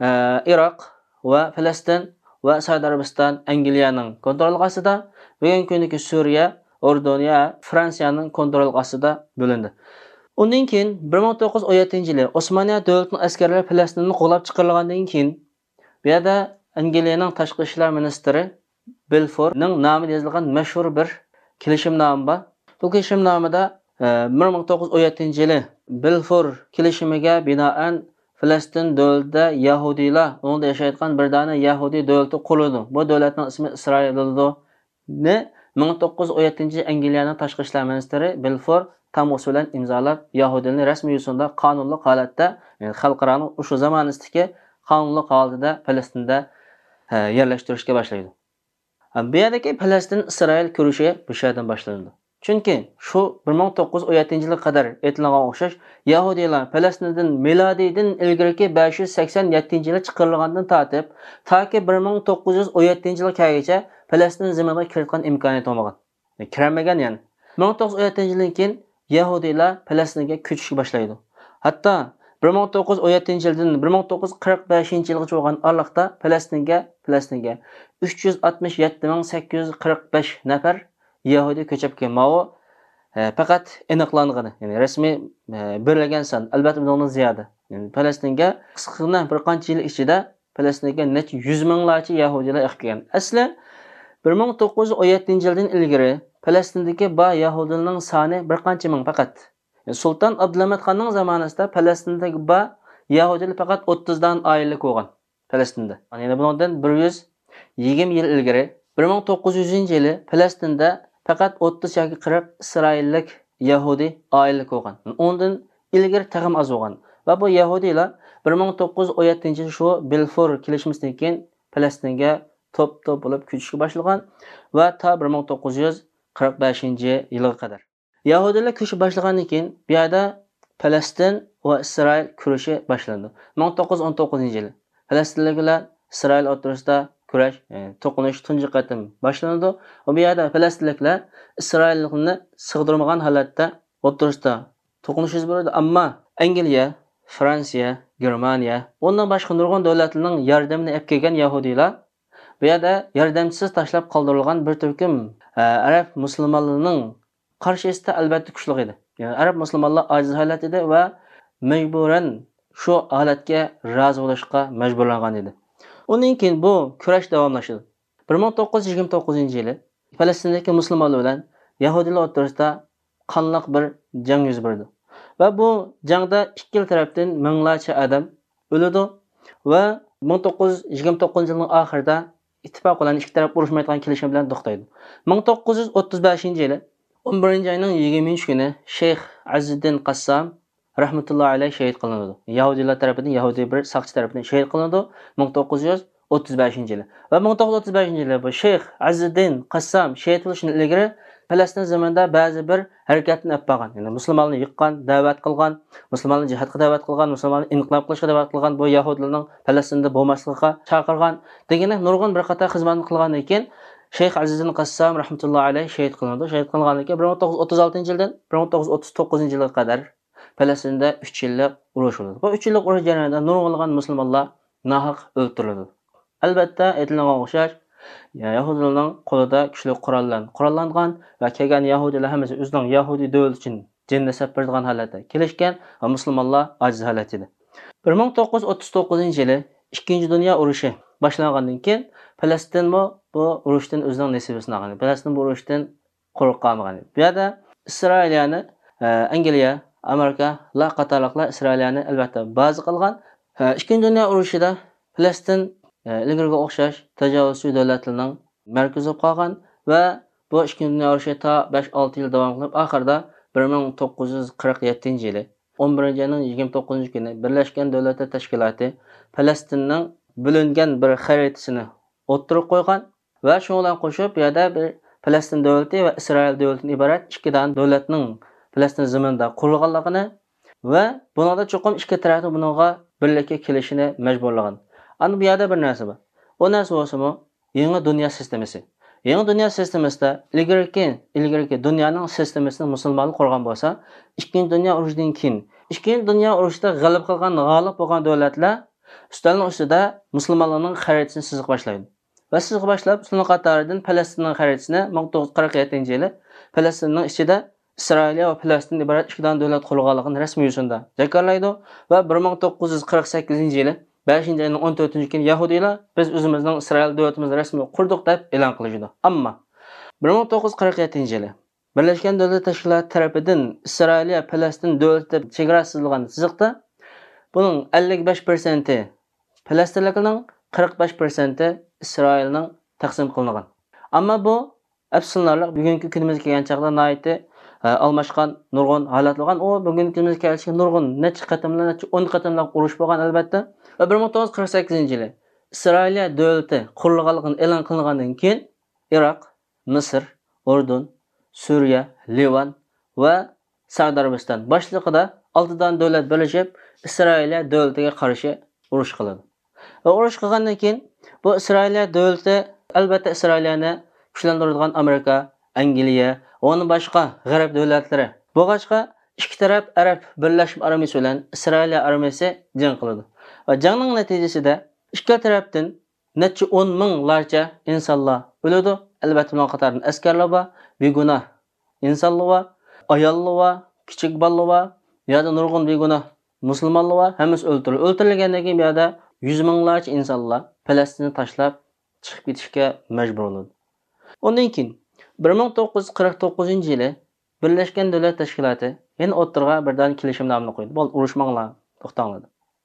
Iroq va Falastin va Saudiya Arabiston Angliyaning kontroli ostida, bugungi kundagi Suriya, Ordoniya, Fransiyaning kontroli ostida bo'lindi. Undan keyin bir ming to'qqiz yuz o'n yettinchi yili Osmoniy davlatining askarlari Falastinni qo'llab chiqarilgandan keyin bu yerda Angliyaning tashqi ishlar ministri Balfourning nomida yozilgan mashhur bir kelishimnoma bor. Bu kelishimnomada bir ming to'qqiz yuz o'n yettinchi yili Balfour kelishimiga binoan Falastin davlatida Yahudiylar, unda yashayotgan bir dona Yahudi davlati quruldi. Bu davlatning ismi Isroil bo'ldi. Ne ming to'qqiz yuz o'n yettinchi yil Angliyaning tashqi ishlar ministri Balfour tam usulan imzolab Yahudilarni rasmiy yo'sinda qonunli holatda, ya'ni xalqaro o'sha zamonidagi qonunli holatda Falastinda yerlashtirishga boshlaydi. Bu yerdagi Falastin Isroil kurushi bu yerdan boshlandi. Chunki shu bir ming to'qqiz yuz o'n yettinchi yilga qadar aytilgan o'xshash Yahudiylar Falastindan milodiydan ilgirki besh yuz sakson yettinchi yil chiqarilgandan tortib, toki bir ming to'qqiz yuz o'n yettinchi yilgacha Falastin zaminiga kiritgan imkoniyat bo'lmagan. Kiramagan ya'ni. ming to'qqiz yuz o'n yettinchi yildan keyin Yahudiylar Falastinga ko'chishga boshlaydi. Hatto bir ming to'qqiz yuz o'n yettinchi yildan bir ming to'qqiz yuz qirq beshinchi yilgacha bo'lgan oraliqda Falastinga Falastinga uch yuz oltmish yetti ming sakkiz yuz qirq besh nafar Yahudi ko'chib kelmao faqat aniqlangan, ya'ni rasmiy berilgan son albatta bundan ziyoda. Ya'ni Falastinga qisqagina bir qancha yil ichida Falastinga necha yuz minglarcha Yahudilar chiqib kelgan. Asli bir ming to'qqiz yuz o'n yettinchi yildan ilgari Falastindagi ba Yahudilarning soni bir qancha ming faqat. Yani Sultan Abdulhamid Xonning zamonasida Falastindagi ba Yahudilar faqat o'ttiz dan oila bo'lgan Falastinda. Ya'ni bundan bir yuz yigirma yil ilgari bir ming to'qqiz yuzinchi yili Falastinda faqat o'ttiz yoki qirq Isroillik Yahudi oila bo'lgan. Undan ilgari tag'im az bo'lgan. Va bu Yahudilar bir ming to'qqiz yuz o'n yettinchi yil shu Balfour kelishimidan keyin Falastinga top-top bo'lib ko'chishga boshlagan va ta bir ming to'qqiz yuz qirq beshinchi yilga qadar. Yahudilar ko'chib boshlagandan keyin bu yerda Falastin va Isroil kurushi boshlandi. ming to'qqiz yuz o'n to'qqizinchi yil Falastinlik bilan İsrail o'rtasida kurash, yani to'qinish tunji qatim boshlanadi. Bu yerda Falastinliklar İsrailliklarni sig'dirmagan holatda o'rtasida to'qinish yuz beradi, ammo Angliya, Fransiya, Germaniya, ondan boshqa nurg'un davlatlarning yordamini olib kelgan yahudiylar bu yerda yordamchisiz tashlab qoldirilgan bir turkum arab musulmonlarining qarshisida albatta kuchli edi. Yani arab musulmonlar ojiz holat edi va majburan shu holatga rozi bo'lishga majburlangan edi. Undan keyin bu kurash davomlashdi. bir ming to'qqiz yuz yigirma to'qqizinchi yili Falastindagi musulmonlar bilan yahudiylar o'rtasida qonliq bir jang yuz berdi. Va bu jangda ikki tarafdan minglarcha odam o'ldi va bir ming to'qqiz yuz yigirma to'qqizinchi yilning oxirida ittifoq bilan ikki taraf urushmaydigan kelishim bilan to'xtaydi. bir ming to'qqiz yuz o'ttiz beshinchi yili o'n birinchi oyning yigirmanchi kuni Sheyx Aziddin Qassam rahmatullohi alayhi shahid qilindi. Yahudiylar tarafidan, Yahudiy bir saqchi tarafidan shahid qilindi bir ming to'qqiz yuz o'ttiz beshinchi yili. Va bir ming to'qqiz yuz o'ttiz beshinchi yili bu Sheyx Aziddin Qassam shahid bo'lishidan ilgari Falastin zamonida ba'zi bir harakatni olib borgan. Ya'ni musulmonlarni yiqqan, da'vat qilgan, musulmonlarni jihadga da'vat qilgan, musulmonlarni inqilob qilishga da'vat qilgan, bu yahudlarning Falastinda bo'lmasligiga chaqirgan degan nurg'un bir qator xizmatni qilgandan keyin Sheyx Aziddin Qassam rahmatullohi alayhi shahid qilindi. Shahid qilingandan keyin bir ming to'qqiz yuz o'ttiz oltinchi yildan bir ming to'qqiz yuz o'ttiz to'qqizinchi yilga qadar Falastinda uch yillik urush bo'ldi. Bu uch yillik urush jarayonida nurg'unlagan musulmonlar nahaq o'ldirildi. Albatta, aytilgan o'xshash Yahudilarning qo'lida kuchli qurollar qurollangan va kelgan Yahudilar hammasi o'zining Yahudi davlat uchun jinni sapirgan holatda kelishgan va musulmonlar ojiz holat edi. bir ming to'qqiz yuz o'ttiz to'qqizinchi yili ikkinchi dunyo urushi boshlangandan keyin Falastin bu urushdan o'zining nasibasini olgan. Falastin bu urushdan quruq qolmagan. Bu yerda Isroiliyani Angliya, Amerika la qatorliqlar Isroiliyani albatta baza qilgan. Ikkinchi dunyo urushida Falastin ilgariga o'xshash tajovuzchi davlatlarning markazi bo'lib qolgan va bu ikkinchi dunyo urushi ta besh olti yil davom qilib, oxirida bir ming to'qqiz yuz qirq yettinchi yili o'n birinchi oyning yigirma to'qqizinchi kuni Birlashgan Davlatlar Tashkiloti Falastinning bo'lingan bir xaritasini o'ttirib qo'ygan va shu bilan qo'shib bu yerda bir Falastin davlati va Isroil davlatidan iborat ikkidan davlatning Falastin zaminida qurilganligini va buningda cho'qim ikki taraf buningga birlikka kelishini majburlagan. Ana bu yerda bir narsa bor. O narsa bo'lsa-mu, yangi dunyo sistemasi. Yangi dunyo sistemasida ilgariki, ilgariki dunyoning sistemasini musulmonlar qurgan bo'lsa, ikkinchi dunyo urushidan keyin, ikkinchi dunyo urushida g'alaba qilgan, g'olib bo'lgan davlatlar ustalning ustida musulmonlarning xaritasini chiziq boshlaydi. Va chiziq boshlab, uning qatoridan Falastinning xaritasini ming to'qqiz yuz qirq yettinchi yili Falastinning ichida Isroiliya va Falastin iborat ikkidan davlat qurganligini rasmiy yo'sinda jakarlaydi va bir ming to'qqiz yuz qirq sakkizinchi yili beshinchi oyning o'n to'rtinchi kuni Yahudiylar biz o'zimizning Isroil davlatimizni rasmiy qurdik deb e'lon qilishdi. Ammo bir ming to'qqiz yuz qirq yettinchi yili Birlashgan Davlatlar Tashkiloti tomonidan Isroiliya Falastin davlati chegarasi chizilgan chiziqda buning ellik besh foiz Falastinliklarning qirq besh foiz Isroilning taqsim qilingan. Ammo bu afsunlarlik bugungi kunimizga kelgan chaqda noiti almashgan nurg'un holatlar bo'lgan. O bugungi kunimizga kelishgan nurg'un necha qatimlar, necha o'n qatimlar urush bo'lgan albatta. Va bir ming to'qqiz yuz qirq sakkizinchi yili Isroiliya davlati qurilganligini e'lon qilingandan keyin Iroq, Misr, Urdun, Suriya, Livan va Saudiya Arabiston boshlig'ida oltidan davlat birlashib Isroiliya davlatiga qarshi urush qiladi. Va urush qilgandan keyin bu Isroiliya davlati albatta Isroiliyani kuchlantiradigan Amerika, Angliya va uning boshqa g'arb davlatlari bo'lg'achqa ikki taraf Arab birlashma armiyasi bilan Isroiliya armiyasi jang qiladi. Va jangning natijasida ikki tarafdan necha o'n minglarcha insonlar o'ladi. Albatta uning qatorida askarlar bor, begunoh insonlar bor, ayollar bor, kichik bolalar bor, yo'da nurg'un begunoh musulmonlar bor, hammasi o'ldirildi. O'ldirilgandan keyin bu yerda yuz minglarcha insonlar Falastinni tashlab chiqib ketishga majbur bo'ladi. Undan keyin bir ming to'qqiz yuz qirq to'qqizinchi yili Birlashgan Davlatlar Tashkiloti yana o'ttirg'a birdan kelishimnomani qo'ydi. Bu urushmanglar to'xtanglar.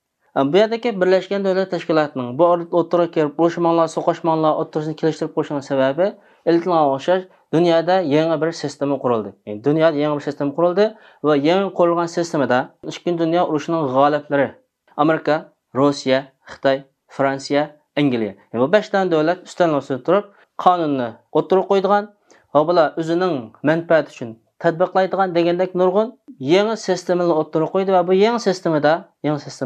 Bu yerdagi Birlashgan Davlatlar Tashkilotining bu o'ttirg'a kelib urushmanglar, so'qishmanglar o'ttirisini kelishtirib qo'yishning sababi iltimga o'xshash dunyoda yangi bir sistema qurildi. Ya'ni dunyoda yangi bir sistema qurildi va yangi qurilgan sistemada ikkinchi dunyo urushining g'oliblari Amerika, Rossiya, Xitoy, Fransiya, Angliya. Yani bu besh ta davlat ustalni ustida turib qonunni o'ttirib qo'ydigan va bular o'zining manfaati uchun tatbiqlaydigan degandek nurg'un yangi sistemani o'ttirib qo'ydi va bu yangi sistemada, yangi sistemada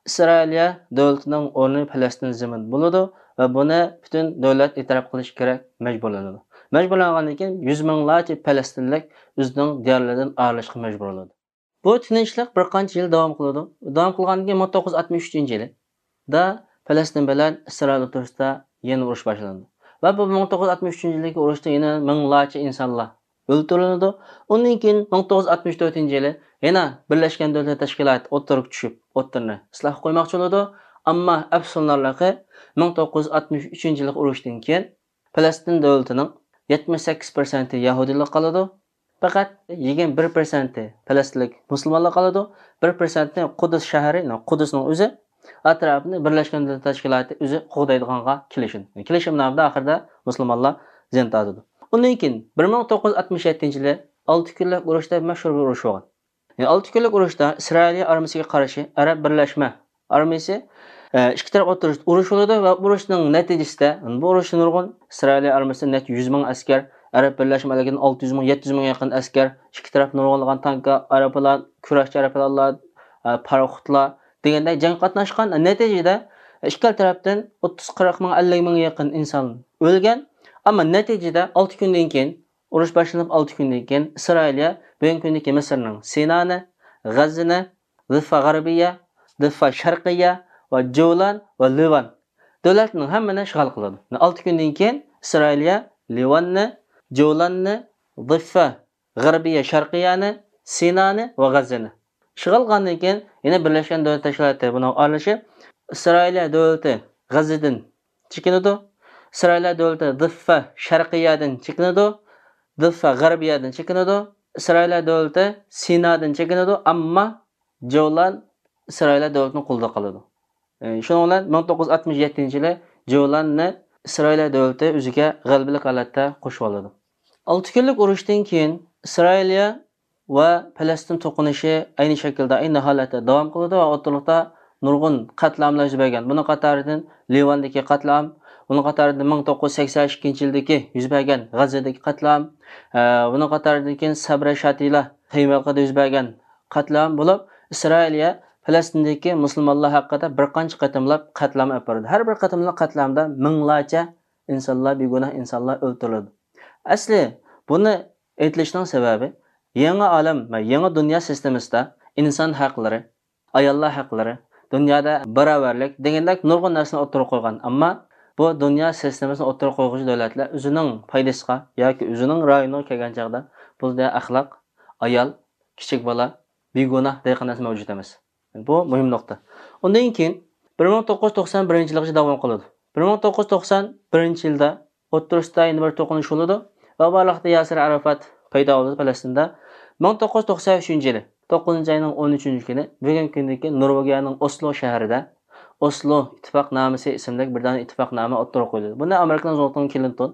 İsrailiya davlatining o'rni Falastin zamin bo'ladi va buni butun davlat e'tirof qilish kerak, majburlanadi. Majburlangandan keyin yuz minglarcha falastinlik o'zining diyorlaridan ayrilishga majbur bo'ladi. Bu tinchlik bir qancha yil davom qiladi. Davom qilgandan keyin ming to'qqiz yuz oltmish uchinchi yilda Falastin bilan Isroil o'rtasida yana urush boshlandi. Va bu ming to'qqiz yuz oltmish uchinchi yildagi urushda yana minglarcha insonlar o'ldirildi. Undan keyin ming to'qqiz yuz oltmish to'rtinchi yili yana Birlashgan Davlatlar Tashkiloti o'tirib tushib, o'tirni isloh qo'ymoqchi bo'ldi. Ammo afsuslarlarga ming to'qqiz yuz oltmish uchinchi yillik urushdan keyin Falastin davlatining yetmish sakkiz foizi Yahudilar qoladi. Faqat yigirma bir foizi falastinlik musulmonlar qoladi. bir foizi Qudus shahri, Qudusning o'zi atrofini Birlashgan Davlatlar Tashkiloti o'zi qo'g'daydiganga kelishdi. Kelishim nomida oxirida musulmonlar zin tortdi. Undan keyin bir ming to'qqiz yuz oltmish yettinchi yili olti kunlik urushda mashhur bir urush bo'lgan. Yani olti kunlik urushda Isroiliya armiyasiga qarshi Arab birlashma armiyasi ikki taraf o'tirishib urush bo'ldi va urushning natijasida bu urushning nurg'un Isroiliya armiyasi net yuz ming askar, Arab birlashmalarining olti yuz ming yetti yuz ming yaqin askar, ikki taraf nurg'unlagan tanklar, arablar, kurashchi arablar, paraxotlar deganda jang qatnashgan. Natijada ikki tarafdan o'ttiz qirq ming ellik ming yaqin inson o'lgan. Ammo natijada olti kundan keyin urush boshlanib olti kundan keyin Isroiliya bugungi kundagi Misrning Sinani, G'azzani, Difa G'arbiya, Difa Sharqiya va Jolan va Livan davlatning hammani ishg'ol qiladi. olti kundan keyin Isroiliya Livanni, Jolanni, Difa G'arbiya, Sharqiyani, Sinani va G'azzani ishg'ol qilgandan keyin yana Birlashgan Davlatlar Tashkiloti buni aralashib Isroiliya davlati G'azzadan chekinadi. Isroiliya davlati Difa Sharqiyadan chekinadi, Difa G'arbiyadan chekinadi. Isroiliya davlati Sinadan chekinadi, ammo Jolan Isroiliya davlatining qo'lida qoladi. Shuning bilan ming to'qqiz yuz oltmish yettinchi yili Jolanni Isroiliya davlati o'ziga g'alabalik holatda qo'shib oladi. olti kunlik urushdan keyin Isroiliya va Falastin to'qinishi ayni shaklda, ayni holatda davom qiladi va o'rtalikda nurg'un qatlamlar yuz bergan. Buni qatoridan Livandagi qatlam, buni qatorida ming to'qqiz yuz sakson ikkinchi yildagi yuz bergan G'azzadagi qatlam, buni qatoridan keyin Sabra Shatila Xiymaqada yuz bergan qatlam bo'lib, Isroiliya Falastindagi musulmonlar haqida bir qancha qatimlab qatlam olib bordi. Har bir qatimlab qatlamda minglarcha insonlar, begunoh insonlar o'ldirildi. Asli buni aytilishning sababi yangi olam va yangi dunyo sistemasida inson haqlari, ayollar haqlari, dunyoda barobarlik degandek nurg'un narsani o'tirib qo'ygan. Ammo bu dunyo sistemasini o'tirib qo'yuvchi davlatlar o'zining foydasiga yoki o'zining rayoniga kelgan chaqda bizda axloq, ayol, kichik bola, begunoh degan narsa mavjud emas. Bu muhim nuqta. Undan keyin bir ming to'qqiz yuz to'qson birinchi yilgacha davom qiladi. bir ming to'qqiz yuz to'qson birinchi yilda o'ttirisda yana bir to'qinish bo'ladi va bu vaqtda Yasir Arafat paydo bo'ldi Falastinda. ming to'qqiz yuz to'qson uchinchi yili to'qqizinchi oyning o'n uchinchi kuni bugungi kundagi Norvegiyaning Oslo shahrida Oslo ittifoqnomasi ismli bir dona ittifoqnoma o'tirib qo'yildi. Bunda Amerikaning Zongton Clinton,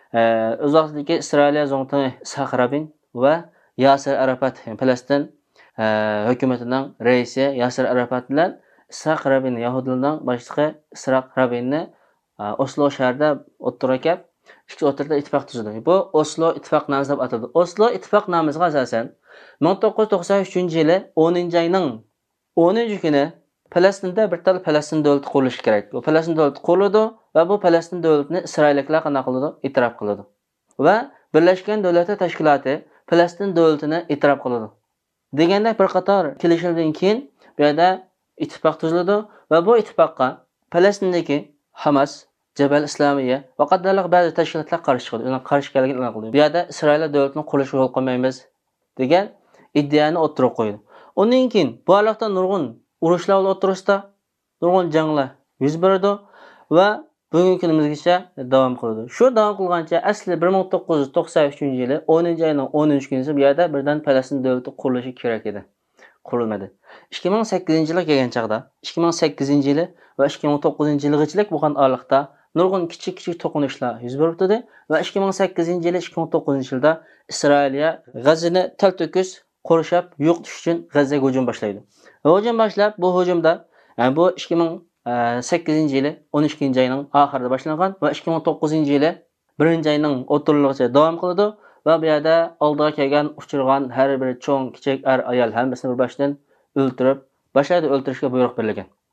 o'z vaqtidagi Isroiliya Zongtoni Ishaq Rabin va Yasir Arafat, Falastin hukumatining raisi Yasir Arafat bilan Ishaq Rabin, Yahudilarning boshlig'i Ishaq Rabinni Oslo shahrida o'tirib, ikki o'tirda ittifoq tuzdi. Bu Oslo ittifoqnomasi deb ataldi. Oslo ittifoqnomasiga asosan ming to'qqiz yuz to'qson uchinchi yili o'ninchi oyning o'ninchi kuni Falastinda bir tal Falastin davlati qurilishi kerak. Bu Falastin davlati qurildi va bu Falastin davlatini Isroilliklar qana qiladi, e'tirof qiladi. Va Birlashgan Davlatlar Tashkiloti Falastin davlatini e'tirof qiladi. Deganda bir qator kelishuvdan keyin bu yerda ittifoq tuzildi va bu ittifoqqa Falastindagi Hamas, Jabal Islomiya va qatorliq ba'zi tashkilotlar qarshi chiqdi. Ular qarshi kelgan e'lon qildi. Bu yerda Isroil davlatining qurilishiga yo'l qo'ymaymiz degan iddiani o'tirib qo'ydi. Undan keyin bu aloqada nurg'un urushlar o'tirisida nurg'un janglar yuz berdi va bugungi kunimizgacha davom qildi. Shu davom qilgancha asli bir ming to'qqiz yuz to'qson uchinchi yili o'ninchi oyning o'ninchi kunida bu yerda birdan Falastin davlati qurilishi kerak edi. Qurilmadi. ikki ming sakkizinchi yilga kelgan chaqda, ikki ming sakkizinchi yili va ikki ming to'qqizinchi yilgacha bo'lgan oraliqda nurg'un kichik-kichik to'qinishlar yuz berdi va ikki ming sakkizinchi yil, ikki ming to'qqizinchi yilda Isroiliya G'azzani talto'kis qurshab yo'qotish uchun G'azzaga hujum boshlaydi. Va hujum boshlab bu hujumda, ya'ni bu ikki ming sakkizinchi yili o'n ikkinchi oyning oxirida boshlangan va ikki ming to'qqizinchi yili birinchi oyning o'ttiriligicha davom qildi va bu yerda oldiga kelgan uchirgan har bir cho'ng, kichik, er, ayol hammasini bir boshdan o'ldirib, boshlaydi o'ldirishga buyruq berilgan.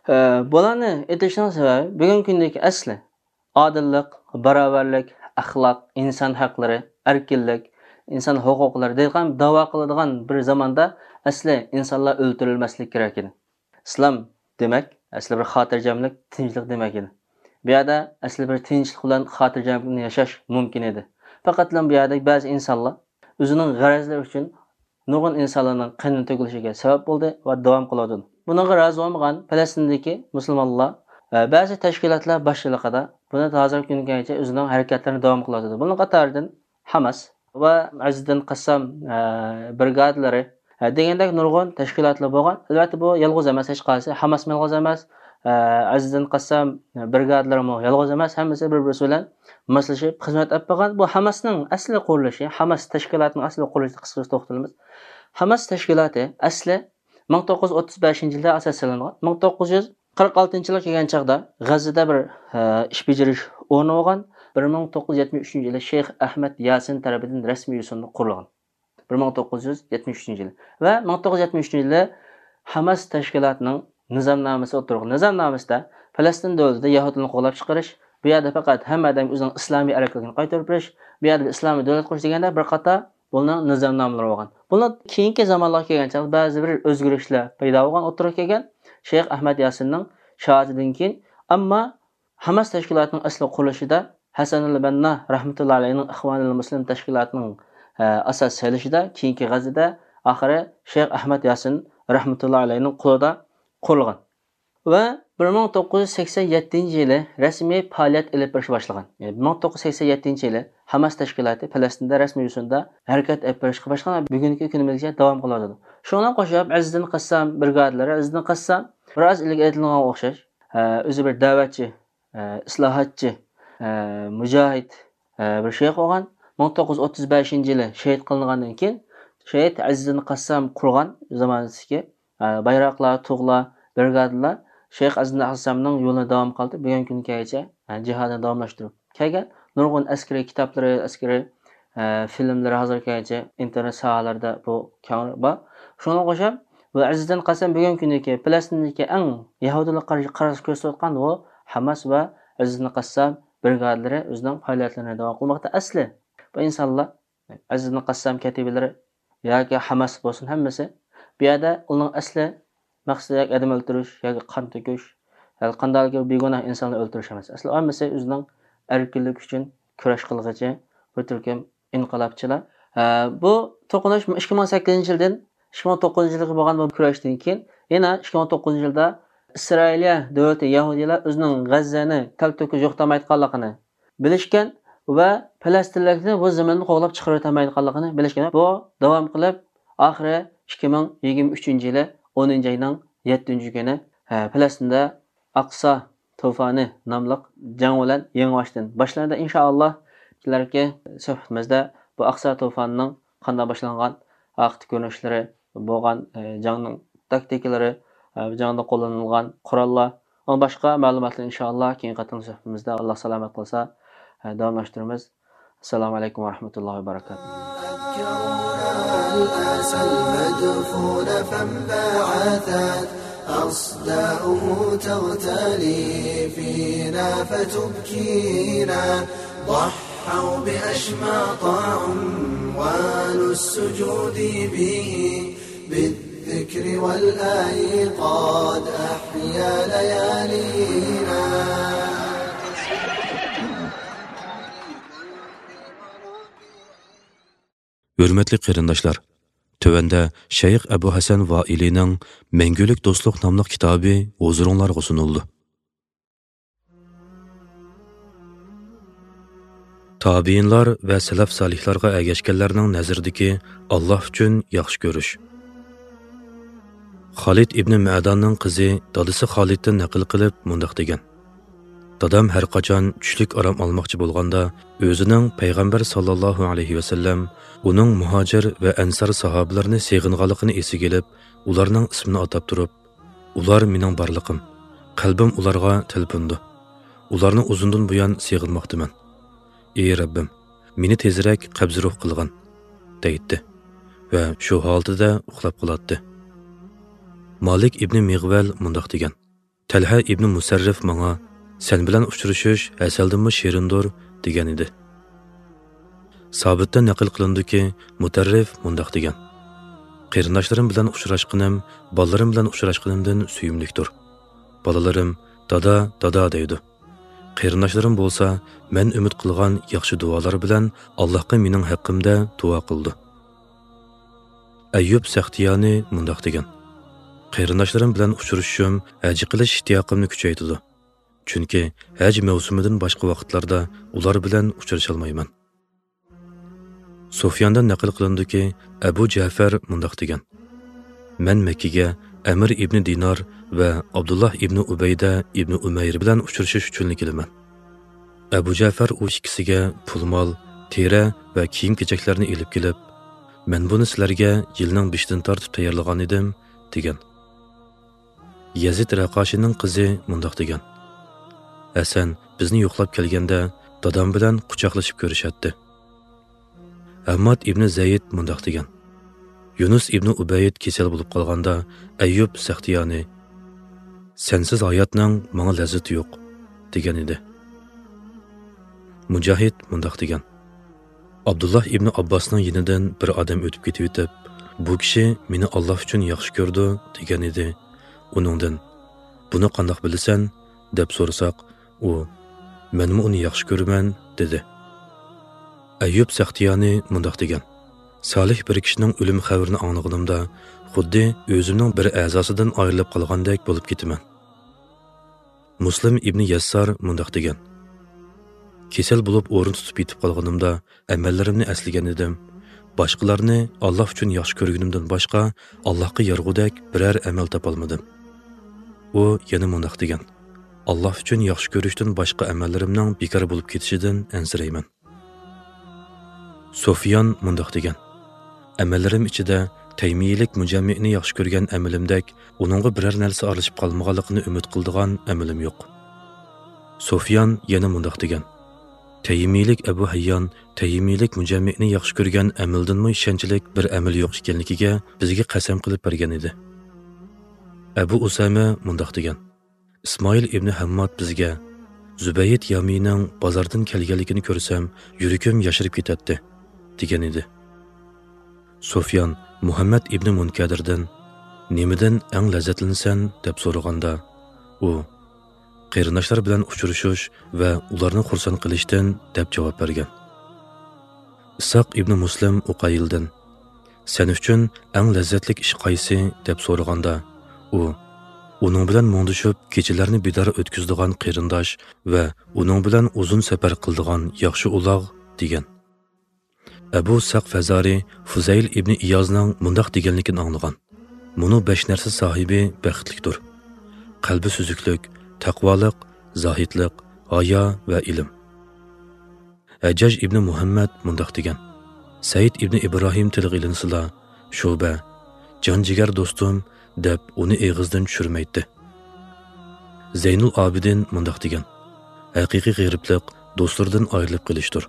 Bularni aytishning sababi bugungi kundagi asli odillik, barobarlik, axloq, inson haqlari, erkinlik, inson huquqlari degan da'vo qiladigan bir zamonda asli insonlar o'ldirilmasligi kerak edi. Islom demak asli bir xotirjamlik, tinchlik demak edi. Bu yerda asli bir tinchlik bilan xotirjamlikni yashash mumkin edi. Faqat bu yerda ba'zi insonlar o'zining g'arazlari uchun nurg'un insonlarning qonni to'kilishiga sabab bo'ldi va davom qiladi. Bunga rozi bo'lmagan Falastindagi musulmonlar ba'zi tashkilotlar boshchiligida buni hozirgi kungacha o'zining harakatlarini davom qiladi. Buning qatoridan Hamas va Azizddin Qassam brigadalari degandek nurg'un tashkilotlar bo'lgan. Albatta bu yolg'iz emas, hech qaysi Hamas yolg'iz emas, Azizddin Qassam brigadalari ham yolg'iz emas, hammasi bir-biri bilan moslashib xizmat olib bo'lgan. Bu Hamasning asli qurilishi, Hamas tashkilotining asli qurilishi qisqacha to'xtalamiz. Hamas tashkiloti asli ming to'qqiz yuz o'ttiz beshinchi yilda asoslangan. ming to'qqiz yuz qirq oltinchi yilga kelgan chaqda G'azada bir ish bajarish o'rni bo'lgan. bir ming to'qqiz yuz yetmish uchinchi yilda Sheyx Ahmad Yasin tomonidan rasmiy yo'sinda qurilgan. bir ming to'qqiz yuz yetmish uchinchi yil va ming to'qqiz yuz yetmish uchinchi yilda Hamas tashkilotining nizomnomasi o'tirgan. Nizomnomasida Falastin davlatida Yahudlarni qo'llab chiqarish, bu yerda faqat hamma odam o'zining islomiy erkinligini qaytarib berish, bu yerda islomiy davlat qurish deganda bir qator bundan nizomnomalar bo'lgan. Buni keyingi zamonlarga kelgancha ba'zi bir o'zgarishlar paydo bo'lgan, o'tirib kelgan Sheyx Ahmad Yasinning shahodidan keyin, ammo Hamas tashkilotining asli qurilishida Hasanul Banna rahmatullohi alayhining Ikhvanul Muslim tashkilotining asos solishida keyingi G'azada oxiri Sheyx Ahmad Yasin rahmatullohi alayhining qo'lida qurilgan. Va bir ming to'qqiz yuz sakson yettinchi yili rasmiy faoliyat olib berish boshlagan. Yani bir ming to'qqiz yuz sakson yettinchi yili Hamas tashkiloti Falastinda rasmiy yo'sinda harakat olib berishga boshlagan, bugungi kunimizgacha davom qiladi. Shunga qo'shib Azizddin Qassam brigadalari, Azizddin Qassam biroz ilgari aytilganga o'xshash, o'zi bir da'vatchi, islohotchi, mujohid bir sheyx bo'lgan. ming to'qqiz yuz o'ttiz beshinchi yili shahid qilingandan keyin Shahid Azizddin Qassam qurgan zamonidagi bayroqlar, tug'lar, brigadalar Sheyx Azizddin Qassamning yo'lini davom qildi. Bugungi kungacha jihodni davomlashtirib kelgan. Nurg'un askariy kitoblari, askariy filmlari hozirgacha internet sohalarida bu keng bor. Shunga qo'shib, bu Azizddin Qassam bugungi kundagi Falastindagi eng Yahudilarga qarshi qarash ko'rsatgan u Hamas va Azizddin Qassam brigadalari o'zining faoliyatlarini davom qilmoqda. Asli bu insonlar Azizddin Qassam katibalari yoki Hamas bo'lsin, hammasi bu yerda uning asli maqsadi yoki odam o'ldirish yoki qon to'kish yoki qandaydir begunoh insonni o'ldirish emas. Asli hammasi o'zining erkinlik uchun kurash qilg'ichi bir turkum inqilobchilar. Bu to'qinish ikki ming sakkizinchi yildan ikki ming to'qqizinchi yilga bo'lgan bu kurashdan keyin yana ikki ming to'qqizinchi yilda Isroiliya davlati Yahudilar o'zining G'azzani tal to'kish yo'qtamayotganligini bilishgan va Falastinliklarni bu zamonda qo'g'lab chiqarmayotganligini bilishgan. Bu davom qilib oxiri ikki ming yigirma uchinchi yili o'ninchi oyning yettinchi kuni Falastinda Aqsa to'foni nomli jang bilan yengilashdan boshlanadi. Inshaalloh kelarki suhbatimizda bu Aqsa to'fonining qanday boshlangan, vaqt ko'rinishlari, bo'lgan jangning taktikalari, jangda qo'llanilgan qurollar va boshqa ma'lumotlar inshaalloh keyingi qatimli suhbatimizda Alloh salomat qilsa davomlashtiramiz. Assalomu alaykum va rahmatullohi va barakatuh. الأسى المدفون فانبعثت أصداؤه تغتلي فينا فتبكينا ضحوا بأشماط عنوان السجود به بالذكر والآيقاد أحيا ليالينا. Hürmetli qarindoshlar, tövəndə Şeyx Əbu Həsən Vailining Məngülük Dostluq namlıq kitabı huzuringlarga sunuldu. Tabiinlar və sələf salihlarga əgəşkənlərning nəzirdəki Allah üçün yaxşı görüş. Xalid ibn Ma'danning qizi dadisi Xaliddən naql qilib mundaq degan: Dadam hər qaçan tushlik aram almoqchi bo'lganda, o'zining payg'ambar sallallohu alayhi va sallam, uning muhojir va ansar sahobalarni seg'inganligini esiga kelib, ularning ismini atab turib, ular mening barliqim, qalbim ularga talpindi. Ularni uzundan buyon seg'inmoqdiman. Ey Rabbim, meni tezroq qabzruh qilgin, deydi va shu holatda uxlab qolatdi. Malik ibn Mig'val mundaq degan: Talha ibn Musarrif menga sen bilan uchrashish asaldimmi shirindir degan edi. Sabitdan naql qilindiki, Mutarrif mundaq degan: Qarindoshlarim bilan uchrashqinim, bolalarim bilan uchrashqinimdan suyumlikdir. Bolalarim dada, dada deydi. Qarindoshlarim bo'lsa, men umid qilgan yaxshi duolar bilan Allohga mening haqqimda duo qildi. Ayyub Saxtiyani mundaq degan: Qarindoshlarim bilan uchrashishim haj qilish ishtiyoqimni kuchaytirdi. Chunki haj mavsumidan boshqa vaqtlarda ular bilan uchrasha olmayman. Sufyandan naql qilindiki, Abu Ja'far mundaq degan: Men Makkaga Amir ibn Dinar va Abdullah ibn Ubayda ibn Umayr bilan uchrashish uchun kelaman. Abu Ja'far u ikkisiga pul-mol, tera va kiyim-kechaklarni elib kelib, men buni sizlarga yilning beshidan tortib tayyorlagan edim degan. Yazid Raqashining qizi mundaq degan: Hasan bizni yo'qlab kelganda dadam bilan quchoqlashib ko'rishatdi. Ahmad ibn Zayd mundaq degan: Yunus ibn Ubayd kesel bo'lib qolganda Ayyub Saxtiyani sensiz hayotning menga lazzati yo'q degan edi. Mujahid mundaq degan: Abdullah ibn Abbosning yinidan bir odam o'tib ketib o'tib, bu kishi meni Alloh uchun yaxshi ko'rdi degan edi. Uningdan buni qandoq bilasan deb so'rasak, u menmi uni yaxshi ko'raman dedi. Ayyub Saxtiyani mundaq degan: Salih bir kishining o'lim xabarini anglaganimda, xuddi o'zimning bir a'zosidan ayrilib qolgandek bo'lib ketaman. Muslim ibn Yassar mundaq degan: Kesel bo'lib o'rin tutib yetib qolganimda, amallarimni aslagan edim. Boshqalarni Alloh uchun yaxshi ko'rganimdan boshqa Allohga yarg'udek biror amal topolmadim. U yana mundaq degan: Alloh uchun yaxshi ko'rishdan boshqa amallarimning bekor bo'lib ketishidan ansirayman. Sufyan mundaq degan: Amallarim ichida taymiylik mujammi'ni yaxshi ko'rgan amalimdek, uningga biror narsa aralashib qolmaganligini umid qildigan amalim yo'q. Sufyan yana mundaq degan: Taymiylik Abu Hayyan taymiylik mujammi'ni yaxshi ko'rgan amaldanmi ishonchlik bir amal yo'q ekanligiga bizga qasam qilib bergan edi. Abu Usama mundaq degan: Ismoil ibn Hammad bizga Zubayt Yamining bozordan kelganligini ko'rsam, yuragim yashirib ketadi degan edi. Sufyan Muhammad ibn Munkadirdan nemidan eng lazzatlansan deb so'raganda, u qarindoshlar bilan uchrashish va ularni xursand qilishdan deb javob bergan. Isoq ibn Muslim Uqayildan sen uchun eng lazzatli ish qaysi deb so'raganda, u uning bilan mundishib kechalarni bidor o'tkazadigan qarindosh va uning bilan uzun safar qiladigan yaxshi uloq degan. Abu Saq Fazari Fuzayl ibn Iyozning mundaq deganligini anglagan. Munu besh narsa sahibi baxtlikdir: qalbi suzuklik, taqvoliq, zohidlik, hayo va ilm. Ajaj ibn Muhammad mundaq degan: Said ibn Ibrohim tilga ilinsila, Shuba, jon-jigar do'stim deb uni eg'izdan tushirmaydi. Zaynul Abidin mundaq degan: haqiqiy g'iriblik do'stlardan ayrilib qolishdir.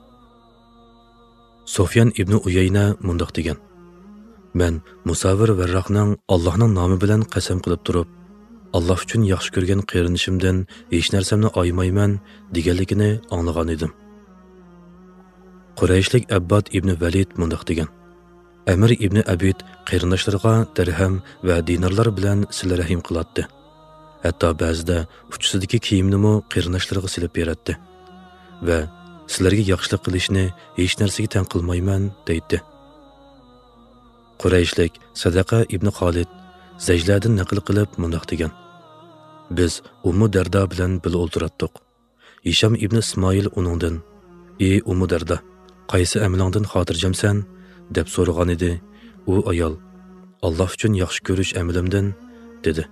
Sufyan ibn Uyayna mundaq degan: Men Musavir Varraqning Allohning nomi bilan qasam qilib turib, Alloh uchun yaxshi ko'rgan qarinishimdan hech narsamni aymayman deganligini anglagan edim. Qurayshlik Abbad ibn Valid mundaq degan: Amir ibn Abid qarindoshlariga dirham va dinarlar bilan sila rahim qiladi. Hatto ba'zida uchisidagi kiyimni qarindoshlariga silib beradi va sizlarga yaxshilik qilishni hech narsaga tan qilmayman deydi. Qurayshlik Sadaqa ibn Xolid Zajladan naql qilib mundaq degan: Biz Ummu Darda bilan birga o'ltiratdik. Hisham ibn Ismoil uningdan: "Ey Ummu Darda, qaysi amalingdan xotirjamsan?" deb so'ragan edi. U ayol: "Alloh uchun yaxshi ko'rish amalimdan" dedi.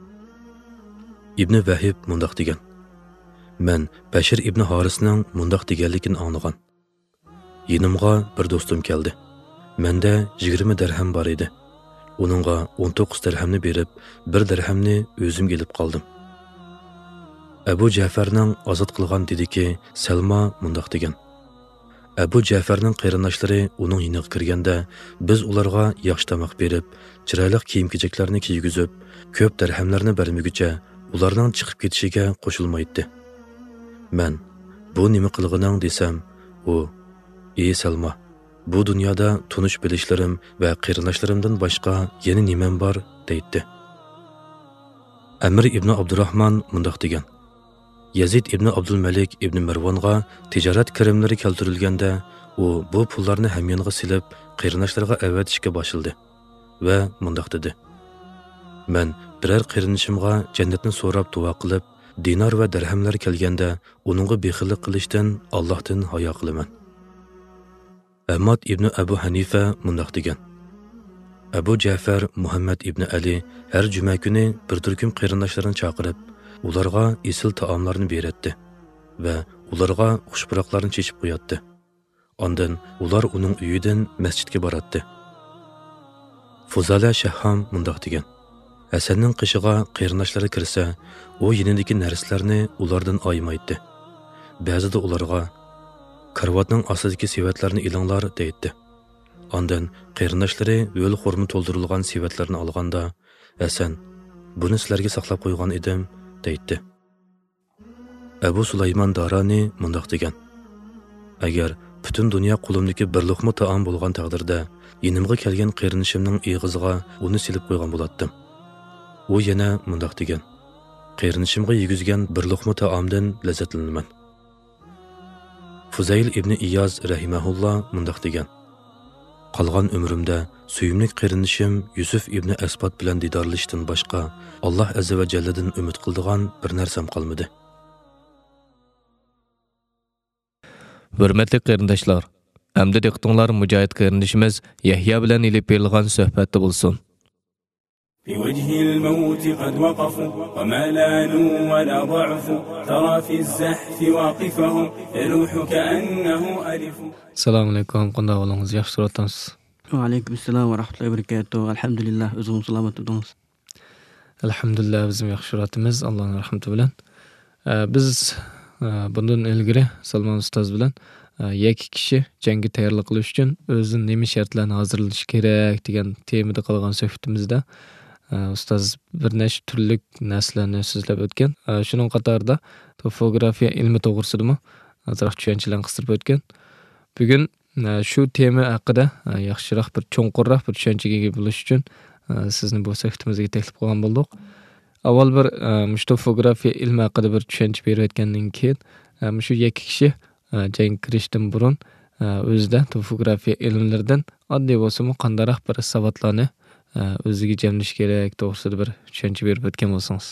Ibn Vahib mundaq degan: Men Bashir ibn Harisning mundaq deganligini anglagan. Yinimga bir do'stim keldi. Menda yigirma dirham bor edi. Uningga o'n to'qqiz dirhamni berib, bir dirhamni o'zim elib qoldim. Abu Ja'farning ozod qilgan dediki, Salma mundaq degan: Abu Ja'farning qarindoshlari uning yiniga kirganda, biz ularga yaxshi tamoq berib, chiroyli kiyim-kechaklarni kiygizib, ko'p dirhamlarni bermaguncha ularning chiqib ketishiga qo'shilmaydi. Men bu nima qilganing desam, u ey Salma, bu dunyoda tunish bilishlarim va qarindoshlarimdan boshqa yana nimam bor deydi. Amir ibn Abdurrahman mundoq degan: Yazid ibn Abdul Malik ibn Marvonga tijorat kirimlari keltirilganda, u bu pullarni hamyonga silib, qarindoshlarga avatishga boshildi va mundoq dedi: Men biror qarindishimga jannatni so'rab duo qilib, dinar va dirhamlar kelganda, uningga bexillik qilishdan Allohdan hayo qilaman. Ahmad ibn Abu Hanifa mundoq degan: Abu Ja'far Muhammad ibn Ali har juma kuni bir turkum qarindoshlarini chaqirib, ularga esil taomlarni beradi va ularga xushpuroqlarni chechib qo'yadi. Ondan ular uning uyidan masjidga boradi. Fuzala Shahham mundoq degan: Hasanning qishiga qarindoshlari kirsa, u yinidagi narsalarni ulardan aymaydi. Ba'zida ularga karvatning ostidagi sevatlarni ilinglar deydi. Ondan qarindoshlari yo'l xurmi to'ldirilgan sevatlarni olganda, Hasan, buni sizlarga saqlab qo'ygan edim deydi. Abu Sulaymon Darani mundoq degan: Agar butun dunyo qo'limdagi bir luqma taom bo'lgan taqdirda, yinimga kelgan qarindishimning eg'iziga uni silib qo'ygan bo'lardim. U yana mundoq degan: Qarindishimga yegizgan bir luqma taomdan lazzatlanaman. Fuzayl ibn Iyoz rahimahulloh mundoq degan: Qolgan umrimda suyimli qarindishim Yusuf ibn Asbat bilan didorlashdan boshqa Alloh azza va jalladan umid qildigan bir narsam qolmadi. Hurmatli qarindoshlar, hamda diqqatinglar mujohid qarindishimiz Yahya bilan ilib berilgan suhbatda bo'lsin. بوجه الموت قد وقفوا وما لانوا ولا ضعفوا ترى في الزحف واقفهم يلوح كأنه ألف. السلام عليكم قندا ولونز yaxshi turibsiz. Va alaykum assalom va rahmatullohi va barakatuh. Alhamdulillah, o'zim salomat o'tamiz. Alhamdulillah, bizim yaxshi turibmiz, Allohning rahmati bilan. Biz bundan ilgari Salmon ustoz bilan yakki kishi jangga tayyorlik qilish uchun o'zining nima shartlarni hozirlash kerak degan temada qolgan suhbatimizda ustoz bir nechta turli narsalarni so'zlab o'tgan. Shuning qatorida topografiya ilmi to'g'risidami ozroq tushunchalarni qistirib o'tgan. Bugun shu tema haqida yaxshiroq bir cho'nqurroq bir tushunchaga ega bo'lish uchun sizni bu suhbatimizga taklif qilgan bo'ldik. Avval bir topografiya ilmi haqida bir tushuncha berib o'tgandan keyin shu yakki kishi jang kirishdan burun o'zida topografiya ilmlaridan oddiy bo'lsa-mu qandaroq bir savodlarni o'ziga jamlash kerak to'g'risida bir tushuncha berib o'tgan bo'lsangiz.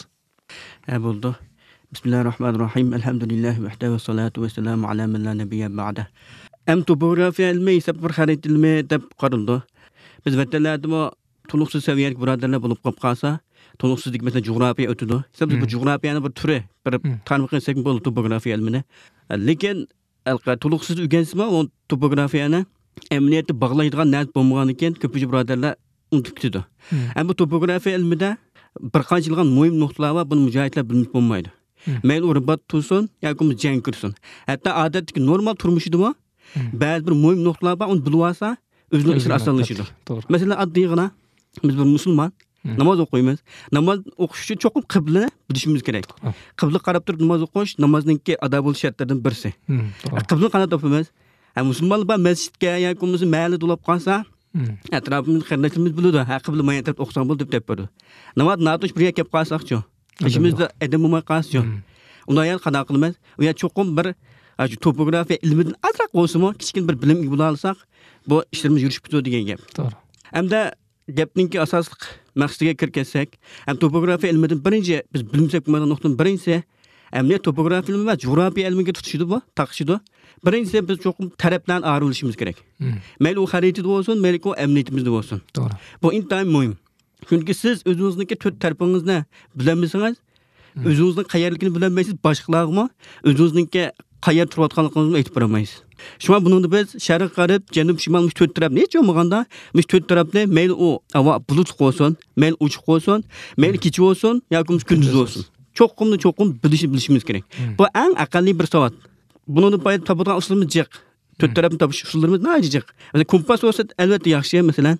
Ha bo'ldi. Bismillahirrohmanirrohim. Alhamdulillah vahdahu wassalatu wassalamu ala man la nabiyya ba'da. Am topografiya ilmi esa bir xarit ilmi deb qaraldi. Biz vatanlarda to'liqsiz saviyalik birodarlar bo'lib qolib qolsa, to'liqsizlik mesela coğrafya o'tidi. Biz bu coğrafiyani bir turi, bir tanib qilsak bo'ldi topografiya ilmini. Lekin alqa to'liqsiz o'rgansizmi, o topografiyani emniyatni bog'laydigan narsa bo'lmagan ekan, ko'pchilik birodarlar unutib ketdi. Ham bu topografiya ilmida bir qancha yilgan muhim nuqtalar va buni mujohidlar bilib bo'lmaydi. Mayli urbat tursin yoki jang kirsin. Hatto odatdagi normal turmushidami ba'zi bir muhim nuqtalar bor, uni bilib olsa o'zining ishini osonlashadi. Masalan, oddiygina biz bir musulmon namoz o'qiymiz. Namoz o'qish uchun cho'qim qiblani bilishimiz kerak. Qibla qarab turib namoz o'qish namozning adabul shartlaridan birisi. Qibla qanday topamiz? Musulmonlar ba masjidga yoki bo'lmasa mahallada bo'lib qolsa, atrofimiz qarindoshlarimiz biladi. Ha, qibla mana taraf o'qisang bo'ldi deb berdi. Namoz natosh bir kelib qolsaqchi, ishimizda adam bo'lmay qolsa, unda yana qanday qilamiz? U ya cho'qim bir topografiya ilmidan azroq bo'lsa-mu, kichkin bir bilim bo'la olsak, bu ishlarimiz yurishib ketadi degan gap. To'g'ri. Hamda gapninki asosli maqsadiga kirgansak, ham topografiya ilmidan birinchi biz bilmasak bo'lmagan nuqtadan birinchisi, amniy topografiya ilmi va jo'g'rafiya ilmiga tutishidi bu, taqishidi. Birinchisi biz cho'qim tarafdan ayrilishimiz kerak. Mayli u xaritada bo'lsin, mayli u amniyatimizda bo'lsin. To'g'ri. Bu intayin muhim. Chunki siz o'zingizniki to'rt tarafingizni bilmasangiz, o'zingizning qayerligini bilmaysiz, boshqalarga o'zingizniki qayer turayotganligingizni aytib bermaysiz. Shuna buningda biz sharq qarab, janub shimol mush to'rt taraf necha bo'lganda, mush to'rt tarafni mayli u havo bulut qo'ysin, mayli uchiq qo'ysin, mayli kecha bo'lsin yoki kunduz bo'lsin. Cho'qimni cho'qim bilishni bilishimiz kerak. Bu eng aqalli bir savod. Buni payt topadigan usulimiz jiq. To'rt tarafni topish usullarimiz nima jiq. Kompas bo'lsa albatta yaxshi, masalan,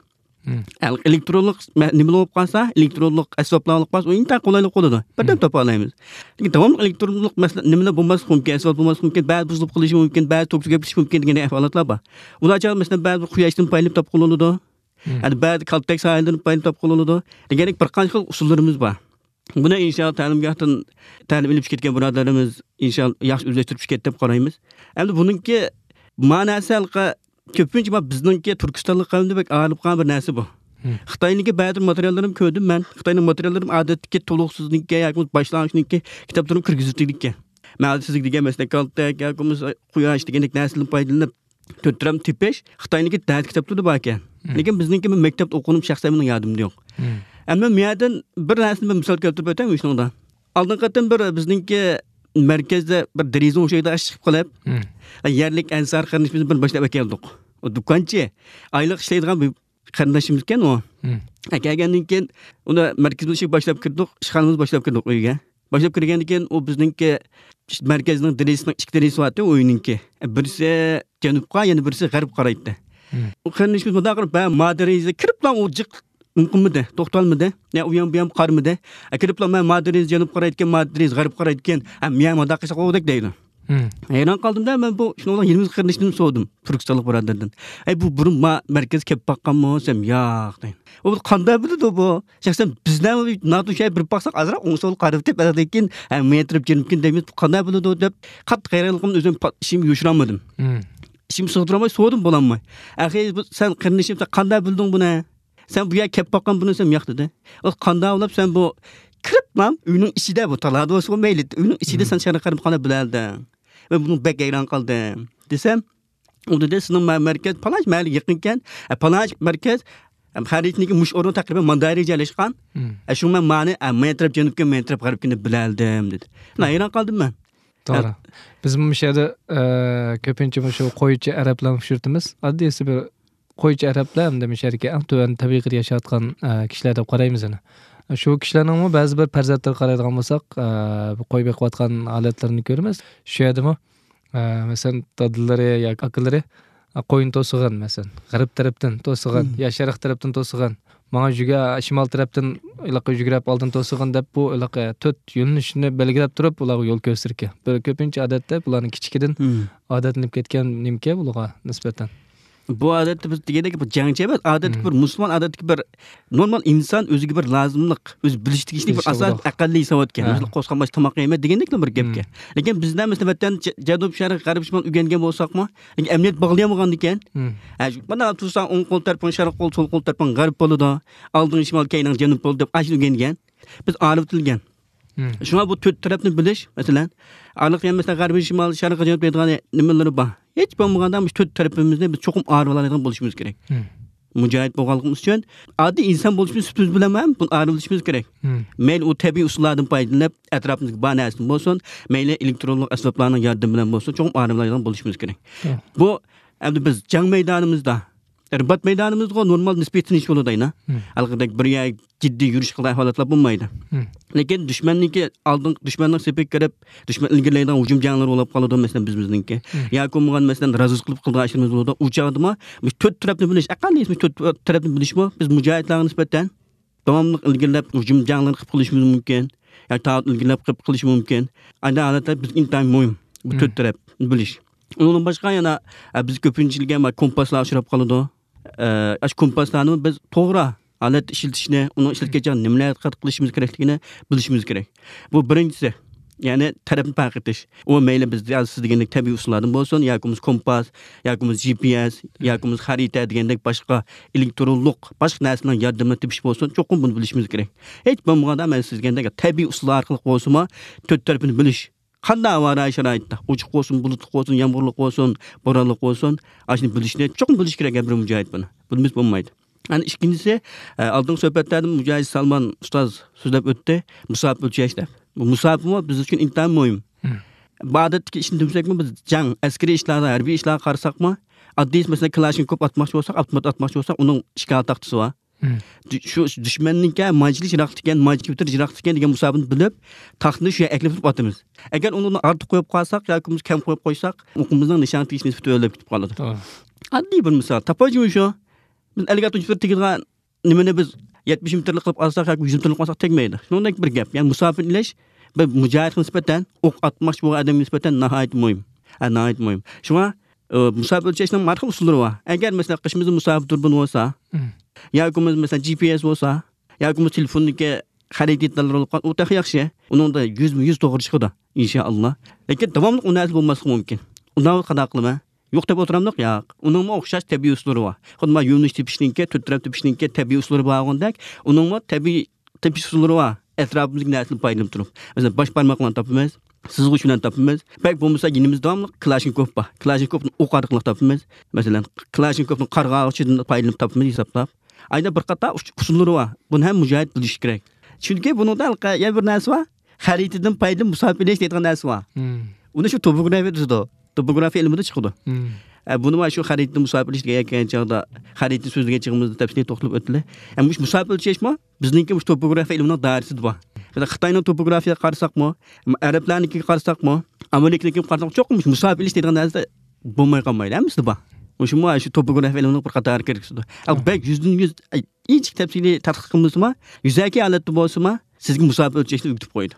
elektronlik nima bo'lib qolsa, elektronlik asboblar olib qolsa, o'yin qo'laylik bo'ladi. Birdan topa olamiz. Lekin davomli elektronlik masalan nimalar bo'lmasa mumkin, asbob bo'lmasa mumkin, ba'zi buzilib qolishi mumkin, ba'zi to'kib ketishi mumkin degan holatlar bor. Ularcha masalan ba'zi quyoshdan paynib top qo'llanadi. Hadi ba'zi kaltak soyaldan paynib top qo'llanadi. Deganik bir qancha xil usullarimiz bor. Buni inshaalloh ta'limgohdan ta'lim ilib ketgan birodarlarimiz inshaalloh yaxshi o'zlashtirib ketdi deb qaraymiz. Endi buningki ma'nosi halqa ko'pincha bizningki Turkistonlik qavmda bek olib qolgan bir narsa bu. Xitoyniki ba'zi materiallarim ko'rdim men. Xitoyning materiallarim odatdagi to'liqsizlikka yoki boshlang'ichniki kitoblarni kirgizibdikka. Ma'lumsizlik degan masalan kaltak yoki quyosh degandek narsalarni foydalanib to'ttiram tepish Xitoyniki dars kitoblarda bor ekan. Lekin bizningki maktabda o'qinib shaxsan mening yodimda yo'q. Amma meyadan bir narsani bir misol keltirib o'taymi shunda. Oldin qatam bir bizningki markazda bir deriza o'shayda chiqib qolib, yerlik ansar qarindishimiz bir boshlab keldik. O do'konchi oylik ishlaydigan bir qarindishimiz ekan u. Kelgandan keyin uni markazda ish boshlab kirdik, ishxonamiz boshlab kirdik uyga. Boshlab kirgandan keyin u bizningki markazning derizasining ikki derizasi bor edi o'yiningki. Birisi janubga, yana birisi g'arbga qaraydi. U qarindishimiz bunday qilib, "Ben madariza kirib lan o jiq mumkinmidi, to'xtalmidi, ya u ham bu ham qarmidi. Kiriblar men Madrid janub qarayotgan, Madrid g'arb qarayotgan, men moda qilsa qo'ydik deydi. Hayron qoldim-da, men bu shunday yirmi qirnishni so'rdim Turkistonlik birodardan. Ay bu burun ma markaz kelib baqqanmi desam, yo'q deydi. U qanday biladi bu? Shaxsan bizdan NATO shay bir baqsaq azroq o'ng so'l qarib deb lekin men turib kelibkin deymiz, qanday biladi deb qattiq hayronligimni o'zim ishim yo'shiramadim. Ishim so'zdiramay so'rdim bo'lanmay. Axir sen qirnishim qanday bilding buni? Sen bu yer kelib baqqan buni sen yo'q dedi. O qanday olib sen bu kirib mam uyning ichida bu talada bo'lsa mayli, uyning ichida sen shana qarab qana biladi. Men buni bek hayron qoldim. Desam, u dedi sizning markaz palaj mayli yaqin ekan. Palaj markaz xaritniki mush o'rin taqriban mandariga joylashgan. Shu men ma'ni men taraf janubga, men taraf g'arbga bildim dedi. Hayron qoldim men. To'g'ri. Biz bu yerda ko'pincha shu qo'ychi arablarni pishirtimiz. Oddiysi bir qo'ychi arablar hamda misharga eng tuvan tabiiy yashayotgan kishilar deb qaraymiz ana. Shu kishilarning ba'zi bir farzandlar qaraydigan bo'lsak, bu qo'y beqiyotgan holatlarini ko'ramiz. Shu yerdami? Masalan, dadillari yoki akillari qo'yin to'sig'an, masalan, g'arb tarafdan to'sig'an, yo sharq tarafdan to'sig'an, mana juga shimol tarafdan iloqa yugurib oldin to'sig'an deb bu iloqa to'rt yo'nalishni belgilab turib, ularga yo'l ko'rsatgan. Bir ko'pincha odatda bularning kichikidan odatlanib ketgan nimka bularga nisbatan. Bu odatda biz degandek bu jangchi emas, odatda bir musulmon odatda bir normal inson o'ziga bir lozimlik, o'z bilish tegishli bir asos aqlli savodga, o'zi qo'zg'amash tomoq yema degandek bir gapga. Lekin bizdan nisbatan janub sharq g'arb shimol o'rgangan bo'lsakmi, lekin amniyat bog'layolmagan ekan. Mana tursan o'ng qo'l tarafdan sharq qo'l, so'l qo'l tarafdan g'arb bo'ladi, oldin shimol keyin janub bo'ldi deb ashni o'rgangan. Biz olib tilgan. Shuna bu to'rt tarafni bilish, masalan, aniq ham masalan g'arbiy shimol sharq janub deydigan nimalari bor. Hech bo'lmaganda biz to'rt tarafimizni biz cho'qim o'rganadigan bo'lishimiz kerak. Mujohid bo'lganligimiz uchun oddiy inson bo'lishimiz siz bilan ham buni o'rganishimiz kerak. Mayli u tabiiy usullardan foydalanib atrofimizga bor narsa bo'lsin, mayli elektronlik asboblarning yordami bilan bo'lsin, cho'qim o'rganadigan bo'lishimiz kerak. Bu endi biz jang maydonimizda Ribat maydonimizda normal nisbiy tinch bo'ladi-da. Alqidek bir yer jiddiy yurish qilgan holatlar bo'lmaydi. Lekin dushmanniki oldin dushmanning sepib kirib, dushman ilgirlaydigan hujum janglar bo'lib qoladi masalan biznizniki. Yoki bo'lmagan masalan razuz qilib qilgan ishimiz bo'ladi. U chog'dami biz to'rt tarafni bilish, aqalli to'rt tarafni bilishmi? Biz mujohidlarga nisbatan davomli ilgirlab hujum janglar qilib qilishimiz mumkin. Yoki ta'at ilgirlab qilib qilish mumkin. Ana holatlar biz intayin muhim. Bu to'rt taraf bilish. Undan boshqa yana biz ko'pinchilga kompaslar uchrab qoladi. Ash kompaslarni biz to'g'ri alat ishlatishni, uni ishlatgan nimalar qilib qilishimiz kerakligini bilishimiz kerak. Bu birinchisi. Ya'ni tarafni farq etish. U mayli biz siz degandek tabiiy usullardan bo'lsin, yoki kompas, yoki G P S, yoki xarita degandek boshqa elektronlik, boshqa narsalarning yordamini tepish bo'lsin, cho'qim buni bilishimiz kerak. Hech bo'lmaganda men siz degandek tabiiy usullar orqali bo'lsa, to'rt tarafini bilish. Qanday avara sharoitda, ochiq bo'lsin, bulutli bo'lsin, yomg'irli bo'lsin, bo'ronli bo'lsin, ashni bilishni cho'qim bilish kerak bir mujohid buni. Bilmas bo'lmaydi. Ana ikkinchisi, oldin suhbatlarda mujohid Salman ustoz so'zlab o'tdi, musof o'lchashda. Bu musofimi biz uchun intayin muhim. Ibodatga ishni demsakmi, biz jang, askariy ishlarda, harbiy ishlarga qarsakmi, oddiy masalan Kalashnikov atmoqchi bo'lsak, avtomat atmoqchi bo'lsak, uning ishgal taxtisi bor. Shu dushmanninki majlis jiroq ekan, majlis jiroq ekan degan musofini bilib, taxtni shu yerga aklab atamiz. Agar uni ortiq qo'yib qolsak yoki biz kam qo'yib qo'ysak, o'qimizning nishon tegish nisbati o'lib ketib qoladi. Oddiy bir misol. Tapojim shu. Biz alligator tegadigan nimani biz yetmish metrlik qilib olsak yoki yuz metrlik olsak tegmaydi. Shunday bir gap. Ya'ni musofir ilash bir mujohid nisbatan o'q atmoqchi bo'lgan odamga nisbatan nihoyat muhim. Ha, nihoyat muhim. Shunga musofir o'lchashning marxil usullari bor. Agar masalan qishimizda musofir turbin bo'lsa, yoki masalan G P S bo'lsa, yoki telefonniki xaridlar bo'lgan, u taxi yaxshi. Uningda yuz yuz to'g'ri chiqadi inshaalloh. Lekin davomli u narsa bo'lmasligi mumkin. Undan qanday qilma? Yo'q deb o'tiramdiq, yo'q. Uningmi o'xshash tabiiy usullari bor. Xuddi mana yunish tepishningki, to'rtlab tepishningki tabiiy usullari borgandek, uningmi tabiiy tepish usullari bor. Atrofimizga narsani foydalanib turib. Masalan, bosh barmoqlarni topamiz, sizg'ish bilan topamiz. Bak bo'lmasa yinimiz davomli Kalashnikov bor. Kalashnikovni o'q orqali topamiz. Masalan, Kalashnikovni qarg'og'ichidan foydalanib topamiz hisoblab. Ayda bir qator usullari bor. Buni ham mujohid bilish kerak. Chunki buningda yana bir narsa bor. Xaritadan foydalanib musofirlash degan narsa bor. Uni shu topografiya deydi. Topografiya ilmida chiqadi. Buni mana shu xaritni musofirlash degan chog'da xaritni so'zliga chiqimizda tafsil to'xtalib o'tdi. Ham bu musofirlashmi? Bizningki bu topografiya ilmining doirasida bor. Masalan, Xitoyning topografiyaga qarsaqmi, arablarnikiga qarsaqmi, amerikanikiga qarsaq cho'qim musofirlash degan narsa bo'lmay qolmaydi. Hammasi bor. Shu mana shu topografiya ilmining bir qator kerakdir. Bak yuzdan yuz inchik tafsiliy tadqiq qilmasmi, yuzaki holatda bo'lsa-mi, sizga musofir o'lchashni o'rgatib qo'ydi.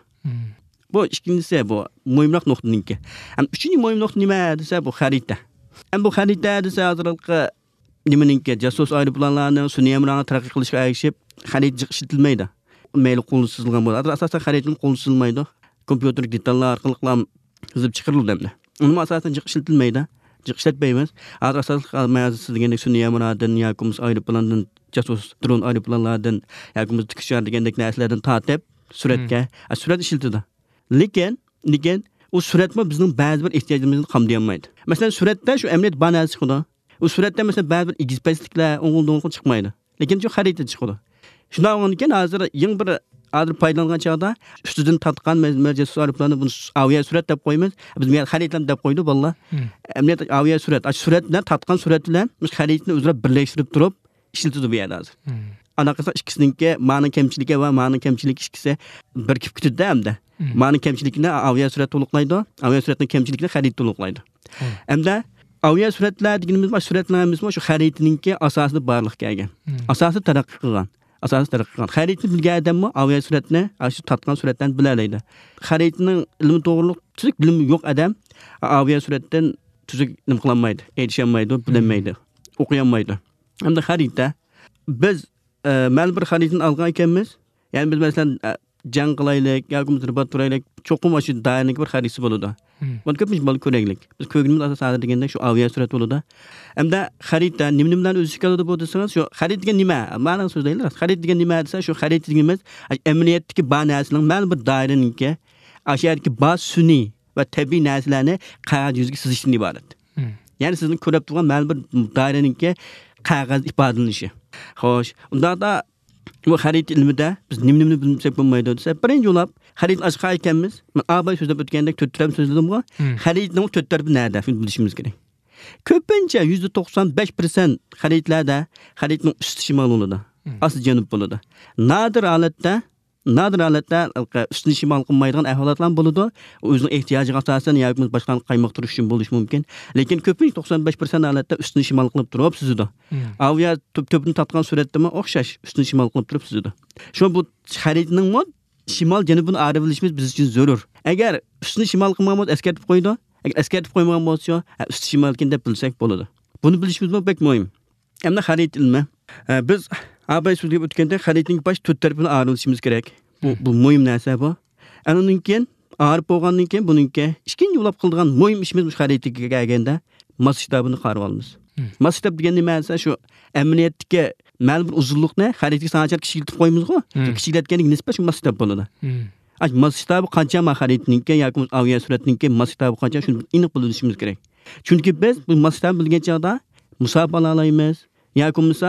Bu ikkinchisi bu muhimroq nuqtaniki. Ham uchinchi muhim nuqta nima desa bu xarita. Ham bu xarita desa hozirgi nimaninki jasus aeroplanlarni sun'iy amrani taraqqiy qilishga erishib xarita ishlatilmaydi. Mayli qo'lni chizilgan bo'ladi. Asosan xaritani qo'lni chizilmaydi. Kompyuter detallar orqali ham yozib chiqariladi. Uni asosan ishlatilmaydi. Ishlatmaymiz. Hozir asosan ma'zisi degandek sun'iy amradan yoki aeroplandan jasus dron aeroplanlardan yoki tikishlar degandek narsalardan tortib suratga surat ishlatiladi. Lekin, lekin u suratma bizning ba'zi bir ehtiyojlarimizni qamday olmaydi. Masalan, suratda shu emniyat banasi chiqadi. U suratda masalan ba'zi bir igizpastliklar o'ng'il-do'ng'il chiqmaydi. Lekin shu xarita chiqadi. Shunday bo'lgandan hozir yangi bir hozir foydalangan chog'da ustidan tatgan jasus aeroplanni buni aviya surat deb qo'yamiz. Biz men xaritam deb qo'ydi vallah. Emniyat aviya surat. Surat bilan tatgan surat bilan biz xaritani o'zaro birlashtirib turib ishlatadi bu yerda hozir. Anaqasi ikkisiningki ma'ni kamchiligi va ma'ni kamchiligi ikkisi bir kib ketadi hamda. Ma'ni kamchilikni aviya surat to'liqlaydi, aviya suratning kamchiligini xarit to'liqlaydi. Hamda aviya suratlar deganimiz mana suratlarimiz shu xaritiningki asosida borliq kelgan. Asosi taraqqiy qilgan. Asosi taraqqiy qilgan. Xaritni bilgan odammi aviya suratni, shu tatgan suratdan bilalaydi. Xaritning ilmi to'g'riliq tuzuk bilimi yo'q odam aviya suratdan tuzuk nim qilolmaydi, aytisholmaydi, bilmaydi, o'qiy-olmaydi. Hamda xarita biz mal bir xaritni olgan ekanmiz. Ya'ni biz masalan jang qilaylik yoki muzribat turaylik, cho'qim shu dairning bir xaritasi bo'ladi. Buni ko'pincha bol ko'raylik. Biz ko'rganimiz asosan deganda shu aviya surat bo'ladi. Hamda xarita nima bilan o'zi keladi bu desangiz, shu xarit degan nima? Ma'nosi so'zlaylar. Xarit degan nima desa, shu xarit deganimiz emniyatdagi banasining mal bir dairaninki, ashardagi bas sun'iy va tabiiy narsalarni qog'oz yuzga sizishdan iborat. Ya'ni sizning ko'rib turgan mal bir dairaninki qog'oz ifodalanishi. Xo'sh, unda da bu xarit ilmida biz nimni bilmasak bo'lmaydi desa, birinchi yo'lab xarit ochqa ekanmiz. Men abay so'zlab o'tgandek to'rt taraf so'zladim-ku. Xaritning to'rt tarafi nada? Shuni bilishimiz kerak. Ko'pincha yuz to'qson besh foiz xaritlarda xaritning usti shimol bo'ladi, osti janub bo'ladi. Nadir holatda nadir holatda ustini shimol qilmaydigan ahvolatlar bo'ladi. O'zining ehtiyojiga asosan yoki boshqa qaymoqtirish uchun bo'lishi mumkin. Lekin ko'pincha to'qson besh foiz holatda ustini shimol qilib turib sizidi. Aviya to'p-to'pni tatgan suratdami o'xshash ustini shimol qilib turib sizidi. Shu bu xaritning mod shimol janubini ayirib bilishimiz biz uchun zarur. Agar ustini shimol qilmamiz eskartib qo'ydi, agar eskartib qo'ymagan bo'lsa, usti shimolkin deb bilsak bo'ladi. Buni bilishimiz bek muhim. Hamda xarit ilmi biz abay so'zlab o'tganda xaritning bosh to'rt tarafini ayirishimiz kerak. Bu bu muhim narsa bu. Andan keyin ayirib bo'lgandan keyin buningki ikkinchi yo'lab qilgan muhim ishimiz bu xaritaga kelganda masshtabini qarab olamiz. Masshtab degan nima desa, shu emniyatga ma'lum bir uzunlikni xaritaga sanachar kichiklatib qo'yamiz-ku. Kichiklatganning nisbat shu masshtab bo'ladi. Ay masshtabi qancha ma xaritningki yoki aviya suratningki masshtabi qancha shuni aniq bilishimiz kerak. Chunki biz bu masshtabni bilgan chog'da musobaqalar olaymiz yoki bo'lmasa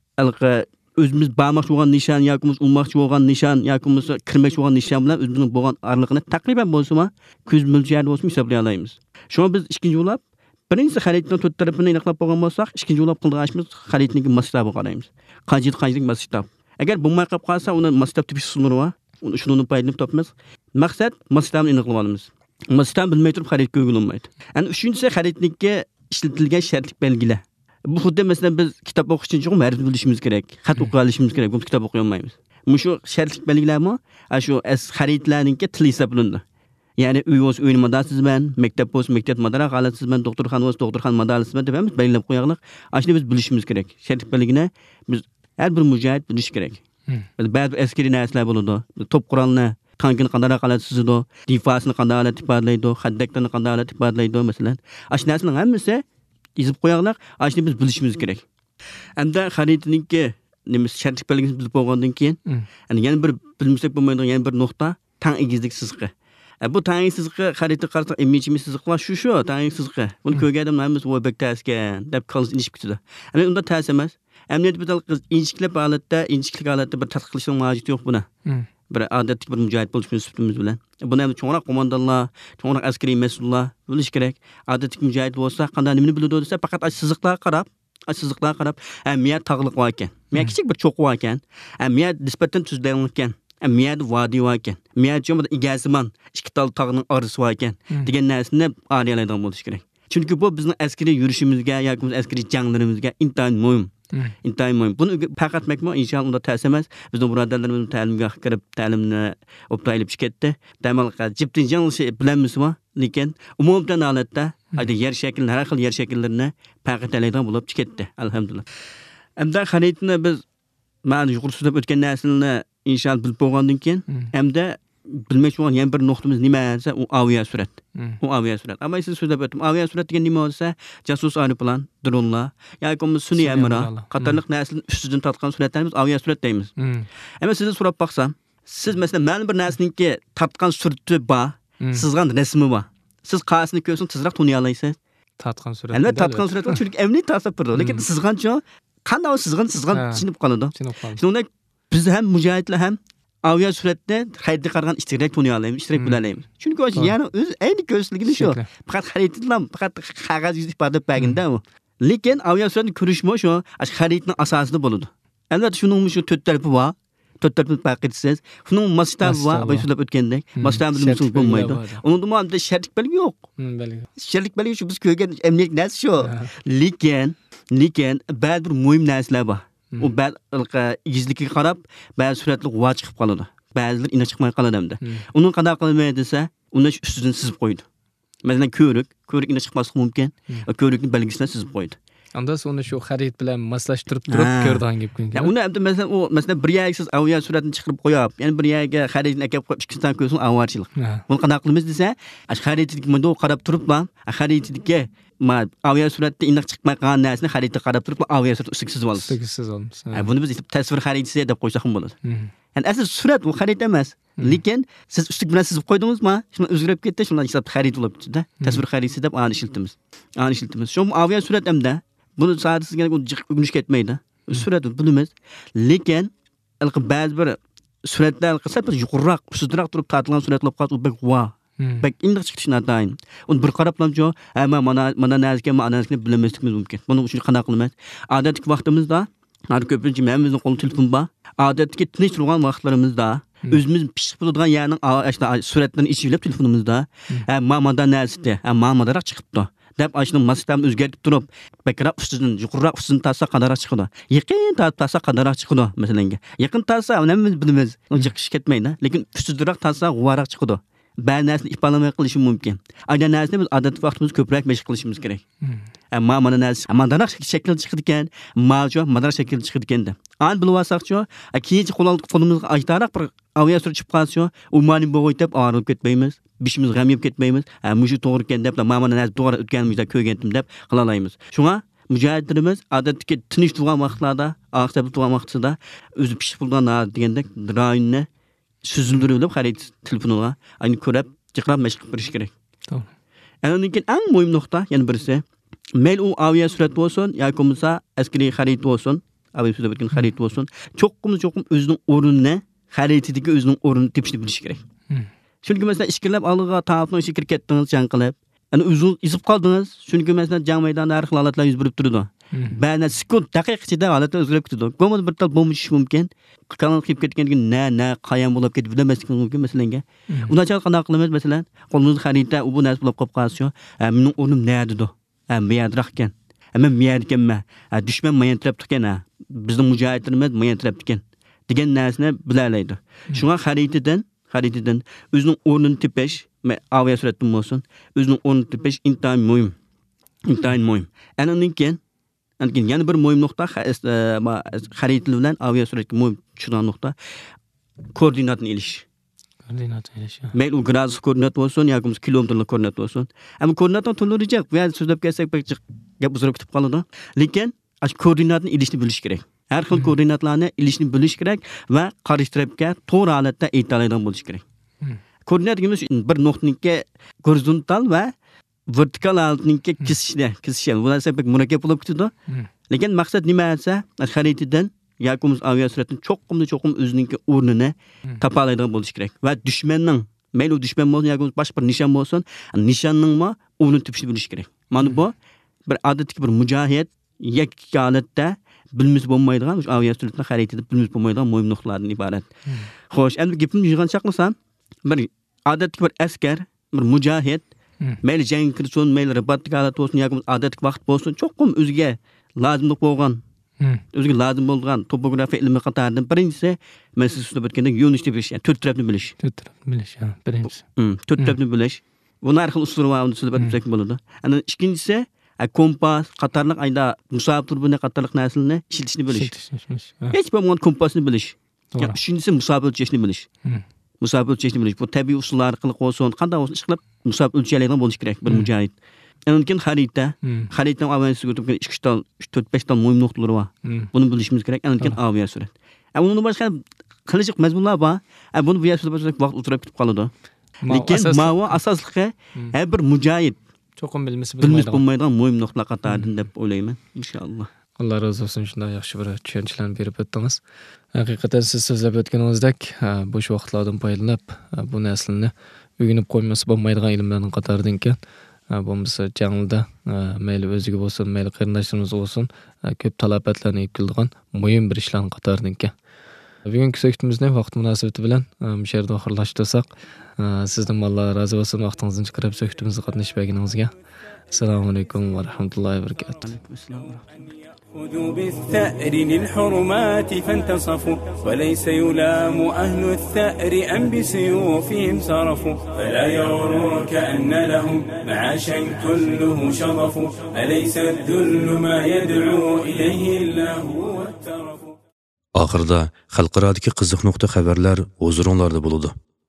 o'zimiz barmoqchi bo'lgan nishon yoki ummoqchi bo'lgan nishon yoki bo'lmasa kirmoqchi bo'lgan nishon bilan o'zimizning bo'lgan orliqni taqriban bo'lsa-ma ko'z mo'ljali bo'lsa hisoblay olamiz. Shuni biz ikkinchi yo'lab birinchi xaritning to'rt tarafini aniqlab bo'lgan bo'lsak, ikkinchi yo'lab qilgan ishimiz xaritning masshtabini qaraymiz. Qancha qanchalik masshtab. Agar bo'lmay qolib qolsa, uni masshtab tepish usullari bor. Uni shuni foydalanib topamiz. Maqsad masshtabni aniqlab olamiz. Masshtab bilmay turib xarit ko'rilmaydi. Ana uchinchisi xaritningga ishlatilgan shartlik belgilar. Bu xuddi masalan biz kitob o'qish uchun cho'qim harf bilishimiz kerak, xat o'qiy olishimiz kerak. Bu kitob o'qiy olmaymiz. Mushu shartlik belgilarmi? Shu xaritlarningki til hisoblanadi. Ya'ni uy bo'lsa uyni modalasizman, maktab bo'lsa maktab modala qolasizman, doktorxona bo'lsa doktorxona modalasizman deb biz belgilab qo'yaylik. Ashuni biz bilishimiz kerak. Shartlik belgini biz har bir mujohid bilish kerak. Ba'zi askariy narsalar bo'ladi. Top qurolni tankini qanday qolasizdi, difosini qanday ifodlaydi, haddaklarni qanday ifodlaydi masalan. Ash narsaning hammasi yozib qo'yaylik. Ashuni biz bilishimiz kerak. Hamda xaritaningki nima shartlik belgisini bilib bo'lgandan keyin, ya'ni yana bir bilmasak bo'lmaydigan yana bir nuqta tang egizlik sizqi. Bu tang sizqi xarita qarta imijimiz sizqlar shu shu tang sizqi. Buni ko'rgandim hamimiz voy bektasgan deb qolib inishib ketdi. Ya'ni unda ta'sir emas. Emniyet bir qiz inchiklab holatda, inchiklik holatda bir tadqiq qilishning hojati yo'q buni. Bir odatli bir mujohid bo'lishimiz sifatimiz bilan. Buni ham cho'ngroq qo'mondonlar, cho'ngroq askariy mas'ullar bilish kerak. Odatli mujohid bo'lsa, qanday nimani biladi desa, faqat ash siziqlarga qarab, ash siziqlarga qarab, miya tag'liq bor ekan. Miya kichik bir cho'q bor ekan. Miya nisbatan tuzlangan ekan. Miya vodiy bor ekan. Miya cho'mada egasiman, ikki tal tog'ning orasi bor ekan. degan narsani ariyalaydigan bo'lish kerak. Chunki bu bizning askariy yurishimizga yoki askariy janglarimizga intayin muhim. Intayin muhim. Buni faqat makmo inshaalloh unda ta'sir emas. Bizning birodarlarimiz ta'limga kirib, ta'limni o'ptayilib chiqatdi. Damal jibtin janglishi bilamizmi? Lekin umumdan holatda ayda yer shaklini, har xil yer shaklarini faqatlaydigan bo'lib chiqatdi. Alhamdulillah. Hamda xaritani biz mana yuqori so'zlab o'tgan narsalarni inshaalloh bilib bo'lgandan keyin hamda bilmoqchi bo'lgan yana bir nuqtamiz nima desa, u aviya surat. U aviya surat. Amma siz so'zlab o'tdim. Aviya surat degan nima bo'lsa, jasus aeroplan, dronlar, yoki sun'iy amra, qatorliq narsalarni ustidan tortgan suratlarimiz aviya surat deymiz. Amma sizdan so'rab baqsam, siz masalan ma'lum bir narsaninki tortgan surati bor, sizgan rasmi bor. Siz qaysini ko'rsangiz tezroq tuniy olasiz. Tortgan surat. Albatta tortgan surat chunki emni tortib turdi. Lekin sizgancha qanday sizgan sizgan sinib qoladi. Shunday biz ham mujohidlar ham aviya suratda xaridga qarag'an ishtirak tuniy olamiz, ishtirak bilalaymiz. Chunki o'sha yana o'z ayni ko'rsatligini shu. Faqat xaridlar, faqat qog'oz yuzib ifoda berganda u. Lekin aviya suratni ko'rishmo shu xaridning asosida bo'ladi. Albatta shuning shu to'rt tarafi bor. To'rt tarafni paqitsiz. Shuning masshtabi bor, bu so'zlab o'tgandek. Masshtabi bilmasiz bo'lmaydi. Unda ham shartlik belgi yo'q. Belgi. Shartlik belgi shu biz ko'rgan emniyat narsa shu. Lekin, lekin ba'zi bir muhim narsalar bor. U ba'zi igizlikka qarab, ba'zi suratlar g'uva chiqib qoladi. Ba'zilar ina chiqmay qoladi hamda. Uni qanday qilmaydi desa, uni ustidan sizib qo'ydi. Masalan, ko'rik, ko'rik ina chiqmasligi mumkin. Ko'rikning belgisini sizib qo'ydi. Unda uni shu xarid bilan maslashtirib turib ko'rdan gap kunga. Ya uni hamda masalan u masalan bir yerga siz aviya suratini chiqarib qo'yib, ya'ni bir yerga xaridni akab qo'yib ikkinchidan ko'rsin avarchilik. Buni qanday qilamiz desa, xaridni menda qarab turibman, xaridga ma aviya suratda iniq chiqmay qolgan narsani xaridga qarab turib aviya surat ustiga sizib olasiz. Ustiga sizib olamiz. Buni biz tasvir xaridisi deb qo'ysak ham bo'ladi. Ya'ni asl surat u xarid emas. Lekin siz ustiga bilan sizib qo'ydingizmi? Shuni o'zgarib ketdi, shundan hisob xarid bo'lib ketdi. Tasvir xaridisi deb ani ishiltimiz. Ani ishiltimiz. Shu aviya surat hamda buni sadasiz sizga o'g'nish ketmaydi. Surat bilamiz. Lekin ba'zi bir suratlar qilsa biz yuqoriroq, ustiroq turib tortilgan suratlar qolib bek va bek index chiqishni atayin. Uni bir qarab lamjo, ama mana mana nazga ma'nosini bilmasligimiz mumkin. Buni uchun qanday qilamiz? Odatdagi vaqtimizda, har ko'pincha menimizning qo'l telefon bor. Odatdagi tinch turgan vaqtlarimizda o'zimiz pishib bo'ladigan yerning suratlarini ichilib telefonimizda, ma mana nazda, ma madaroq chiqibdi. deb ashuni masshtabni o'zgartirib turib, bakrab ustidan yuqoriroq ustidan tassa qadaraq chiqadi. Yaqin tassa qadaraq chiqadi masalan. Yaqin tassa nimamiz bilamiz. Chiqish ketmaydi, lekin ustidaroq tassa g'uvaroq chiqadi. Ba'zi narsani ifodalamay qilishi mumkin. Aynan narsani biz odat vaqtimiz ko'proq mashq qilishimiz kerak. Ammo mana narsa amandaroq shaklda chiqadi ekan, mavjo madaroq shaklda chiqadi ekan. An bilib olsaqchi, keyinchi qo'limizga ajdaroq bir aviya surchib qolsa, umani bo'g'ib deb og'rib ketmaymiz. Bishimiz g'am yeb ketmaymiz. Mushu to'g'ri ekan deb, mana narsa to'g'ri o'tganimizda ko'rgandim deb qila olamiz. Shunga mujohidlarimiz odatdagi tinch turgan vaqtlarda, aqsab turgan vaqtida o'zi pishib bo'lgan degandek rayonni süzüldürülüp xarid telefoniga ayni ko'rib, chiqarib mashq qilish kerak. To'g'ri. Lekin eng muhim nuqta yana birisi, mayl u aviya surat bo'lsin yoki bo'lmasa askariy xarid bo'lsin, aviya surat bo'lgan xarid bo'lsin, cho'qqim cho'qqim o'zining o'rnini, xarididagi o'zining o'rnini tepishni bilish kerak. Chunki masalan ishkilab oldiga ta'afni ishga kirib ketdingiz, jang qilib, ana o'zingiz izib qoldingiz. Chunki masalan jang maydonida har xil holatlar yuz berib turadi. Ba'zi sekund daqiqa ichida holatlar o'zgarib ketadi. Go'mon bir tal bo'lmish mumkin. Qanday qilib ketganligini na na qayan bo'lib ketib bilmasligimiz mumkin masalanga. Undan qanday qilamiz masalan, qo'limiz xaridda u bu narsa bo'lib qolib qolsa, mening o'rnim nima dedi? Ha, bu yerda ekan. Ama miyerkenme. Düşman mayan tarafta ekan ha. Bizning mujohidlarimiz mayan tarafta ekan. Degan narsani bilalaydi. Shunga xaritadan, xaritadan o'zining o'rnini tepish, aviya suratdan bo'lsin, o'zining o'rnini tepish intayin muhim. Intayin muhim. Andan keyin, andan keyin yana bir muhim nuqta xarita bilan aviya suratga muhim tushgan nuqta koordinatni ilish. Koordinat ilish. Mayli u gradus koordinat bo'lsin yoki kilometrlik koordinat bo'lsin. Ammo koordinatni to'ldirajak, bu yerda so'zlab kelsak gap uzrab ketib qoladi. Lekin ash koordinatni ilishni bilish kerak. Har xil koordinatlarni ilishni bilish kerak va qarashtiribga to'g'ri holatda ayta oladigan bo'lish kerak. Koordinat degimiz bir nuqtaniki gorizontal va vertikal holatniki kesishda, kesishda. Bu narsa pek murakkab bo'lib ketadi. Lekin maqsad nima desa, xaritadan yoki aviya suratdan cho'qqimni cho'qqim o'zining o'rnini topa oladigan bo'lish kerak va dushmanning mayli dushman bo'lsin yoki boshqa bir nishon bo'lsin, nishonning o'rnini topishni bilish kerak. Mana bu bir odatdagi bir mujohid yakka holatda bilimiz bo'lmaydigan, o'sha aviya suratni xaritada bilimiz bo'lmaydigan muhim nuqtalardan iborat. Xo'sh, endi gapimni yig'an chaqlasam, bir odatdagi bir askar, bir mujohid, mayli jang kirsin, mayli ribatga holat bo'lsin yoki odatdagi vaqt bo'lsin, cho'qqim o'ziga lozimlik bo'lgan, o'ziga lozim bo'lgan topografiya ilmi qatoridan birinchisi, men siz so'zlab o'tgandek yo'nalishni bilish, ya'ni to'rt tarafni bilish. To'rt tarafni bilish, ha, birinchisi. To'rt tarafni bilish. Buni har xil usul va uni so'zlab o'tsak bo'ladi. Ana ikkinchisi kompas, qatarlıq ayda musabit turbuna qatarlıq narsalarni ishlatishni bilish. Hech bo'lmagan kompasni bilish. Uchinchisi musabit o'lchashni bilish. Musabit o'lchashni bilish. Bu tabiiy usullar orqali bo'lsin, qanday bo'lsin ish qilib musabit o'lchaydigan bo'lish kerak bir mujohid. Undan xarita, xaritaning avansiga o'tib ikki tal, uch to'rt besh tal muhim nuqtalari bor. Buni bilishimiz kerak. Undan aviya surat. Uni boshqa qilish mazmunlar bor. Buni bu yerda vaqt o'tirib ketib qoladi. Lekin ma'vo asosligi har bir mujohid cho'qim bilmisi bilmaydigan muhim nuqtalar qatoridan deb o'ylayman, inshaalloh. Alloh razı olsun, shunday yaxshi bir tushunchalarni berib o'tdingiz. Haqiqatan siz so'zlab o'tganingizdek, bo'sh vaqtlardan foydalanib, bu naslni o'rganib qo'ymasa bo'lmaydigan ilmlarning qatoridan ekan. Bo'lmasa janglida mayli o'ziga bo'lsin, mayli qarindoshlarimiz bo'lsin, ko'p talabatlarni yetkizidigan muhim bir ishlarning qatoridan ekan. Bugungi suhbatimizni vaqt munosabati bilan bu yerda oxirlashtirsak, sizdan Alloh razı olsun, vaqtingizni chiqarib suhbatimizga qatnashib berganingizga. Assalomu alaykum va rahmatullohi va barakatuh. خذوا بالثأر للحرمات فانتصفوا وليس يلام أهل الثأر أم بسيوفهم صرفوا فلا يغررك أن لهم معاشا كله شرف أليس الذل ما يدعو إليه الله والترف. Ahırda xalqaradagi qiziq nuqta xabarlar huzuringlarda bo'ladi.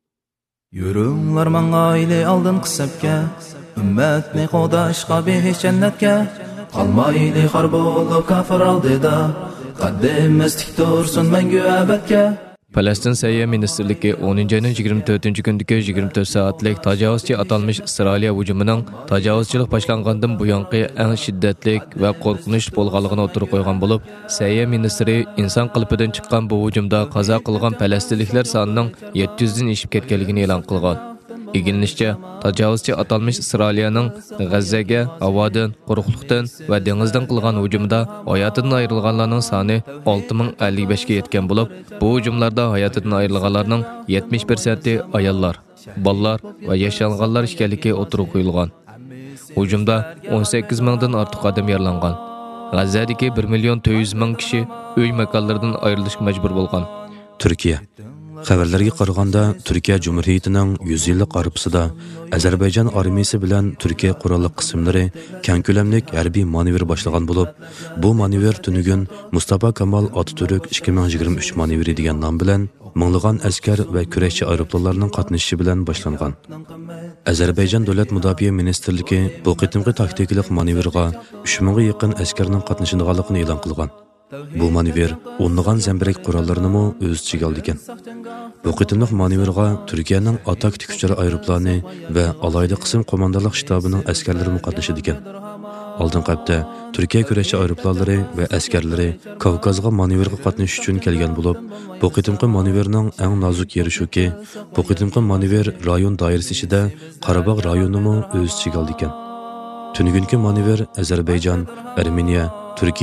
Yürünglar mangayli aldın qısabga, ümmetni qo'dashqa behish jannatga, qalmayli xor bo'lib kafir oldida, qaddimiz tik tursin mangu abadga. Falastin Səhiyyə Ministerligi o'ninchi ayning yigirma to'rtinchi kundagi yigirma to'rt soatlik tajovuzchi atalmış İsrailiya hujumining tajovuzchilik boshlangandan buyongi eng shiddatli va qo'rqinchli bo'lganligini o'tirib qo'ygan bo'lib, Səhiyyə ministri inson qalbidan chiqqan bu hujumda qazo qilgan falastinliklar sonining yetti yuzdan oshib ketganligini e'lon qilgan. İlginççe, tajovuzchi atalmış İsrailiyaning G'azzaga havodan, quruqlikdan va dengizdan qilgan hujumida hayotidan ayrilganlarning soni olti ming ellik besh ga yetgan bo'lib, bu hujumlarda hayotidan ayrilganlarning yetmish persenti ayollar, bolalar va yashanganlar ekanligi o'tirib qo'yilgan. Hujumda o'n sakkiz mingdan ortiq odam yaralangan. G'azzadagi bir million to'rt yuz ming kishi uy makonlaridan ayrilishga majbur bo'lgan. Turkiya xabarlarga qaraganda, Turkiya Cumhuriyetining yuz yillik arifasida Ozarbayjon armiyasi bilan Turkiya qurolli qismlari keng ko'lamlik harbiy manevr boshlagan bo'lib, bu manevr tunugun Mustafa Kemal Atatürk ikki ming yigirma uch manevri degan nom bilan minglagan askar va kurashchi aeroplanlarning qatnashishi bilan boshlangan. Ozarbayjon davlat mudofaa ministrligi bu qitimqi taktikalik manevrga uch mingga yaqin askarning qatnashadiganligini e'lon qilgan. Bu manevr o'nlagan zambirak qurollarni o'z ichiga oldi ekan. Bu qitimliq manevrga Turkiyaning atak tikuvchi aeroplani va alayda qism qo'mondonlik shtabining askarlari qatnashadi ekan. Oldingi hafta Turkiya kurashchi aeroplanlari va askarlari Kavkazga manevrga qatnashish uchun kelgan bo'lib, bu qitimqi manevrning eng nozik yeri shuki, bu qitimqi manevr rayon doirasi ichida Qarabog' rayonini o'z ichiga oldi ekan. Tunugungi manevr Ozarbayjon, Armeniya, Turkiya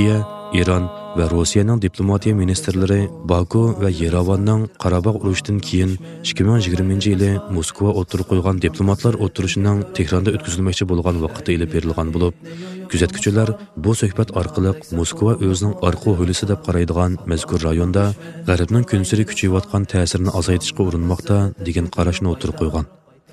İran va Rossiyaning diplomatiya ministrlari Baku va Yerevanning Qarabog' urushidan keyin ikki ming yigirmanchi yili Moskva o'tirib qo'ygan diplomatlar o'tirishining Tehronda o'tkazilmoqchi bo'lgan vaqtda ilib berilgan bo'lib, kuzatuvchilar bu suhbat orqali Moskva o'zining orqa hovlisi deb qaraydigan mazkur rayonda G'arbning kunsiri kuchayotgan ta'sirini azaytishga urinmoqda degan qarashni o'tirib qo'ygan.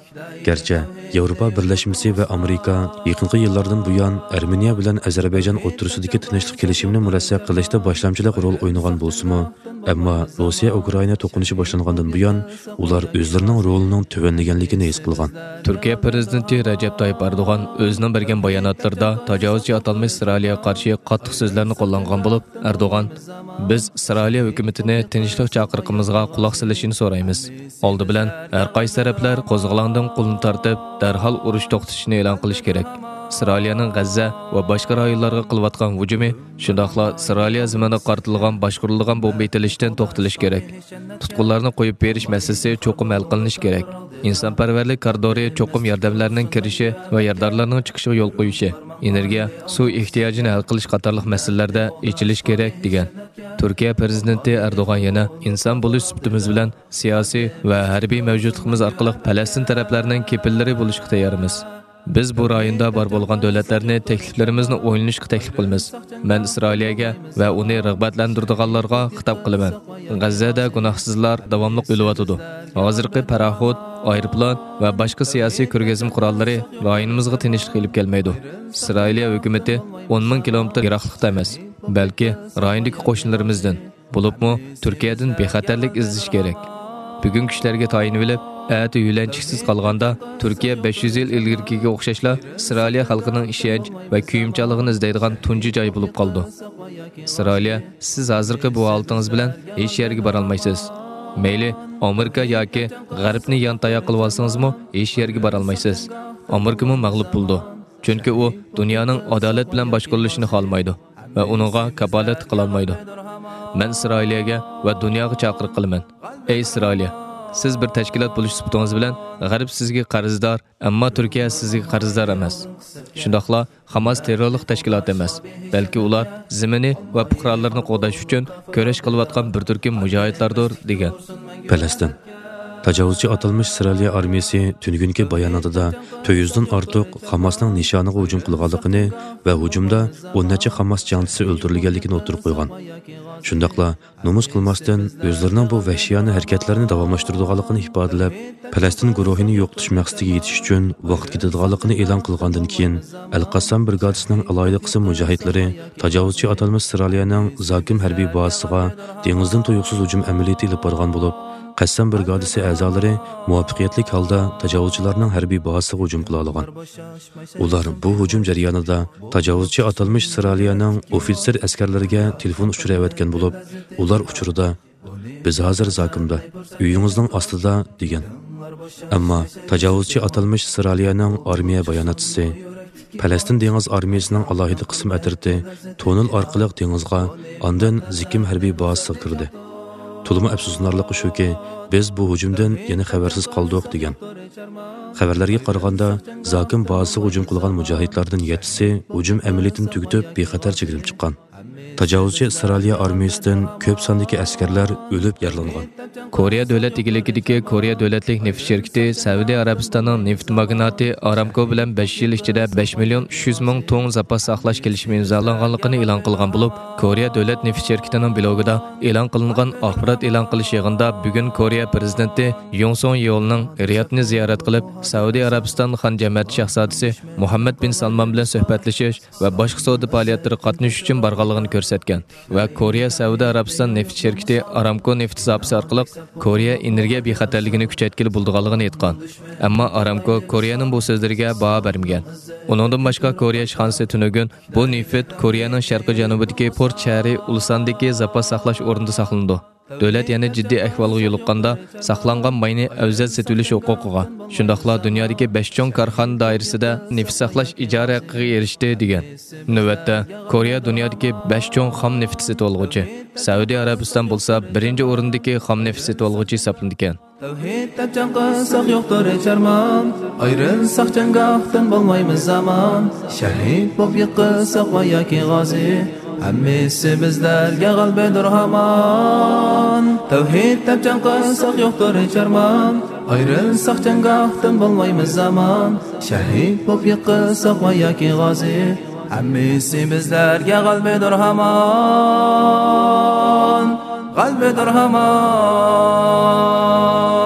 Gerçi Yevropa Birleşmesi ve Amerika yaqinqi yillardan buyon Armeniya bilan Ozarbayjon o'rtasidagi tinchlik kelishimini murakkab qilishda boshlamchilik rol o'ynagan bo'lsa-mu, ammo Rossiya Ukraina to'qinishi boshlangandan buyon ular o'zlarining rolining tuvanlaganligini his qilgan. Turkiya prezidenti Recep Tayyip Erdo'g'an o'zining bergan bayonotlarida tajovuzchi atalmish Isroilga qarshi qattiq so'zlarni qo'llangan bo'lib, Erdo'g'an biz Isroil hukumatini tinchlik chaqiriqimizga quloq solishini so'raymiz. Oldi bilan har qaysi taraflar qo'zg'alondan qo'lni tortib, darhol urush to'xtatishni e'lon qilish kerak. Isroilning G'azza va boshqa rayonlarga qilayotgan hujumi, shundaqla Isroil zaminida qartilgan boshqarilgan bomba etilishdan to'xtalish kerak. Tutqunlarni qo'yib berish masalasi cho'qim hal qilinish kerak. İnsanparvarlik koridori cho'qim yordamlarning kirishi va yordamlarning chiqishiga yo'l qo'yishi, energiya, suv ehtiyojini hal qilish qatorliq masalalarda yechilish kerak degan. Turkiya prezidenti Erdo'g'an yana inson bo'lish sifatimiz bilan siyosiy va harbiy mavjudligimiz orqali Falastin taraflarining kepillari bo'lishga tayyormiz. Biz bu rayonda bor bo'lgan davlatlarni takliflarimizni o'ylanishga taklif qilamiz. Men Isroilga va uni rag'batlantiradiganlarga xitob qilaman. G'azzada gunohsizlar davomli o'lyotdi. Hozirgi paraxod, aeroplan va boshqa siyosiy ko'rgazim qurollari rayonimizga tinchlik olib kelmaydi. Isroil hukumatı o'n ming kilometr yiroqlikda emas, balki rayondagi qo'shnilarimizdan, bo'libmi Turkiyadan bexatarlik izlash kerak. Bugun kuchlarga tayinib olib, ati yulanchiksiz qolganda Turkiya besh yuz yil ilgariga o'xshashla Isroil xalqining ishonch va kuyimchaligini izlaydigan tunji joy bo'lib qoldi. Isroil, siz hozirgi bu holatingiz bilan hech yerga bora olmaysiz. Mayli Amerika yoki G'arbni yon tayoq qilib olsangizmi, hech yerga bora olmaysiz. Amerika mu mag'lub bo'ldi. Chunki u dunyoning adolat bilan boshqarilishini xohlamaydi va uningga kapolat qila olmaydi. Men Isroilga va dunyoga chaqiriq qilaman. Ey Isroil, siz bir tashkilot bo'lish sifatingiz bilan G'arb sizga qarzdor, ammo Turkiya sizga qarzdor emas. Shundaqla Hamas terrorlik tashkiloti emas, balki ular zimini va fuqarolarni qo'llash uchun kurash qilayotgan bir turkum mujohidlardir degan. Falastin tajovuzchi atalmish Isroil armiyasi tungungi bayonotida to'rt yuzdan ortiq Hamasning nishoniga hujum qilganligini va hujumda o'n necha Hamas jangchisi o'ldirilganligini o'tirib qo'ygan. Shundaqla nomus qilmasdan o'zlarining bu vahshiyona harakatlarini davomlashtiradiganligini ifodalab, Falastin guruhini yo'qotish maqsadiga yetish uchun vaqt ketadiganligini e'lon qilgandan keyin Al-Qassam brigadasining alohida qism mujohidlari tajovuzchi atalmish Isroilning Zokim harbiy bazasiga dengizdan tuyuqsiz hujum amaliyoti olib borgan bo'lib, Qassam brigadasi a'zolari muvaffaqiyatli holda tajovuzchilarning harbiy bazasiga hujum qila olgan. Ular bu hujum jarayonida tajovuzchi atalmish Isroilning ofitser askarlariga telefon uchirayotgan bo'lib, ular uchurida biz hozir Zokimda, uyingizning ostida degan. Ammo tajovuzchi atalmish Isroilning armiya bayonotchisi Falastin dengiz armiyasining alohida qism atriti tonel orqali dengizga, ondan Zikim harbiy bazasiga kirdi. Tulma afsuslanarligi shuki, biz bu hujumdan yana xabarsiz qoldik degan. Xabarlarga qaraganda, Zokim bazasiga hujum qilgan mujohidlardan yettisi hujum amaliyotini tugatib bexatar chegirib chiqqan. Tajovuzchi Isroil armiyasidan ko'p sondagi askarlar o'lib yaralangan. Koreya davlat egiligidagi Koreya davlatlik neft shirkati Saudiya Arabistonining neft magnati Aramco bilan besh yil ichida besh million uch yuz ming ton zapas saqlash kelishimi imzolanganligini e'lon qilgan bo'lib, Koreya davlat neft shirkatining blogida e'lon qilingan axborot e'lon qilish yig'inida bugun Koreya prezidenti Yoon Suk Yeolning Riyodni ziyorat qilib, Saudiya Arabiston xon jamiyati shahzodasi Muhammad bin Salman bilan suhbatlashish va boshqa savdo faoliyatlarida qatnashish uchun borganligini ko'rsatgan va Koreya Saudiya Arabiston neft shirkati Aramco neft zapasi orqali Koreya energiya bexatarligini kuchaytirib bo'lganligini aytgan. Ammo Aramco Koreyaning bu so'zlariga baho bermagan. Uningdan boshqa Koreya ishxonasi tunugun bu neft Koreyaning sharqiy janubidagi Port Chari Ulsandagi zapas saqlash o'rnida saqlanadi. Davlat yana jiddiy ahvolga yo'liqqanda saqlangan mayni avzat setilish huquqiga, shundaqla dunyodagi besh chong korxona doirasida neft saqlash ijara haqqiga erishdi degan. Navbatda Koreya dunyodagi besh chong xom neft setib olg'uchi. Saudiya Arabiston bo'lsa birinchi o'rindagi xom neft setib olg'uchi hisoblangan. Tavhiddan can qilsak yo'qdir charmon, ayrilsak janggohdan bo'lmaymiz zamon. Shahid bo'lib yiqilsak va yoki g'ozi, hammasi bizlarga g'albadir hamon. Tavhid deb jon qilsak yo'qdir charmon, ayrilsak jangohdan bo'lmaymiz zamon. Shahid bo'lib yiqilsak va yoki g'ozi, hammasi bizlarga g'albadir hamon, g'albadir hamon.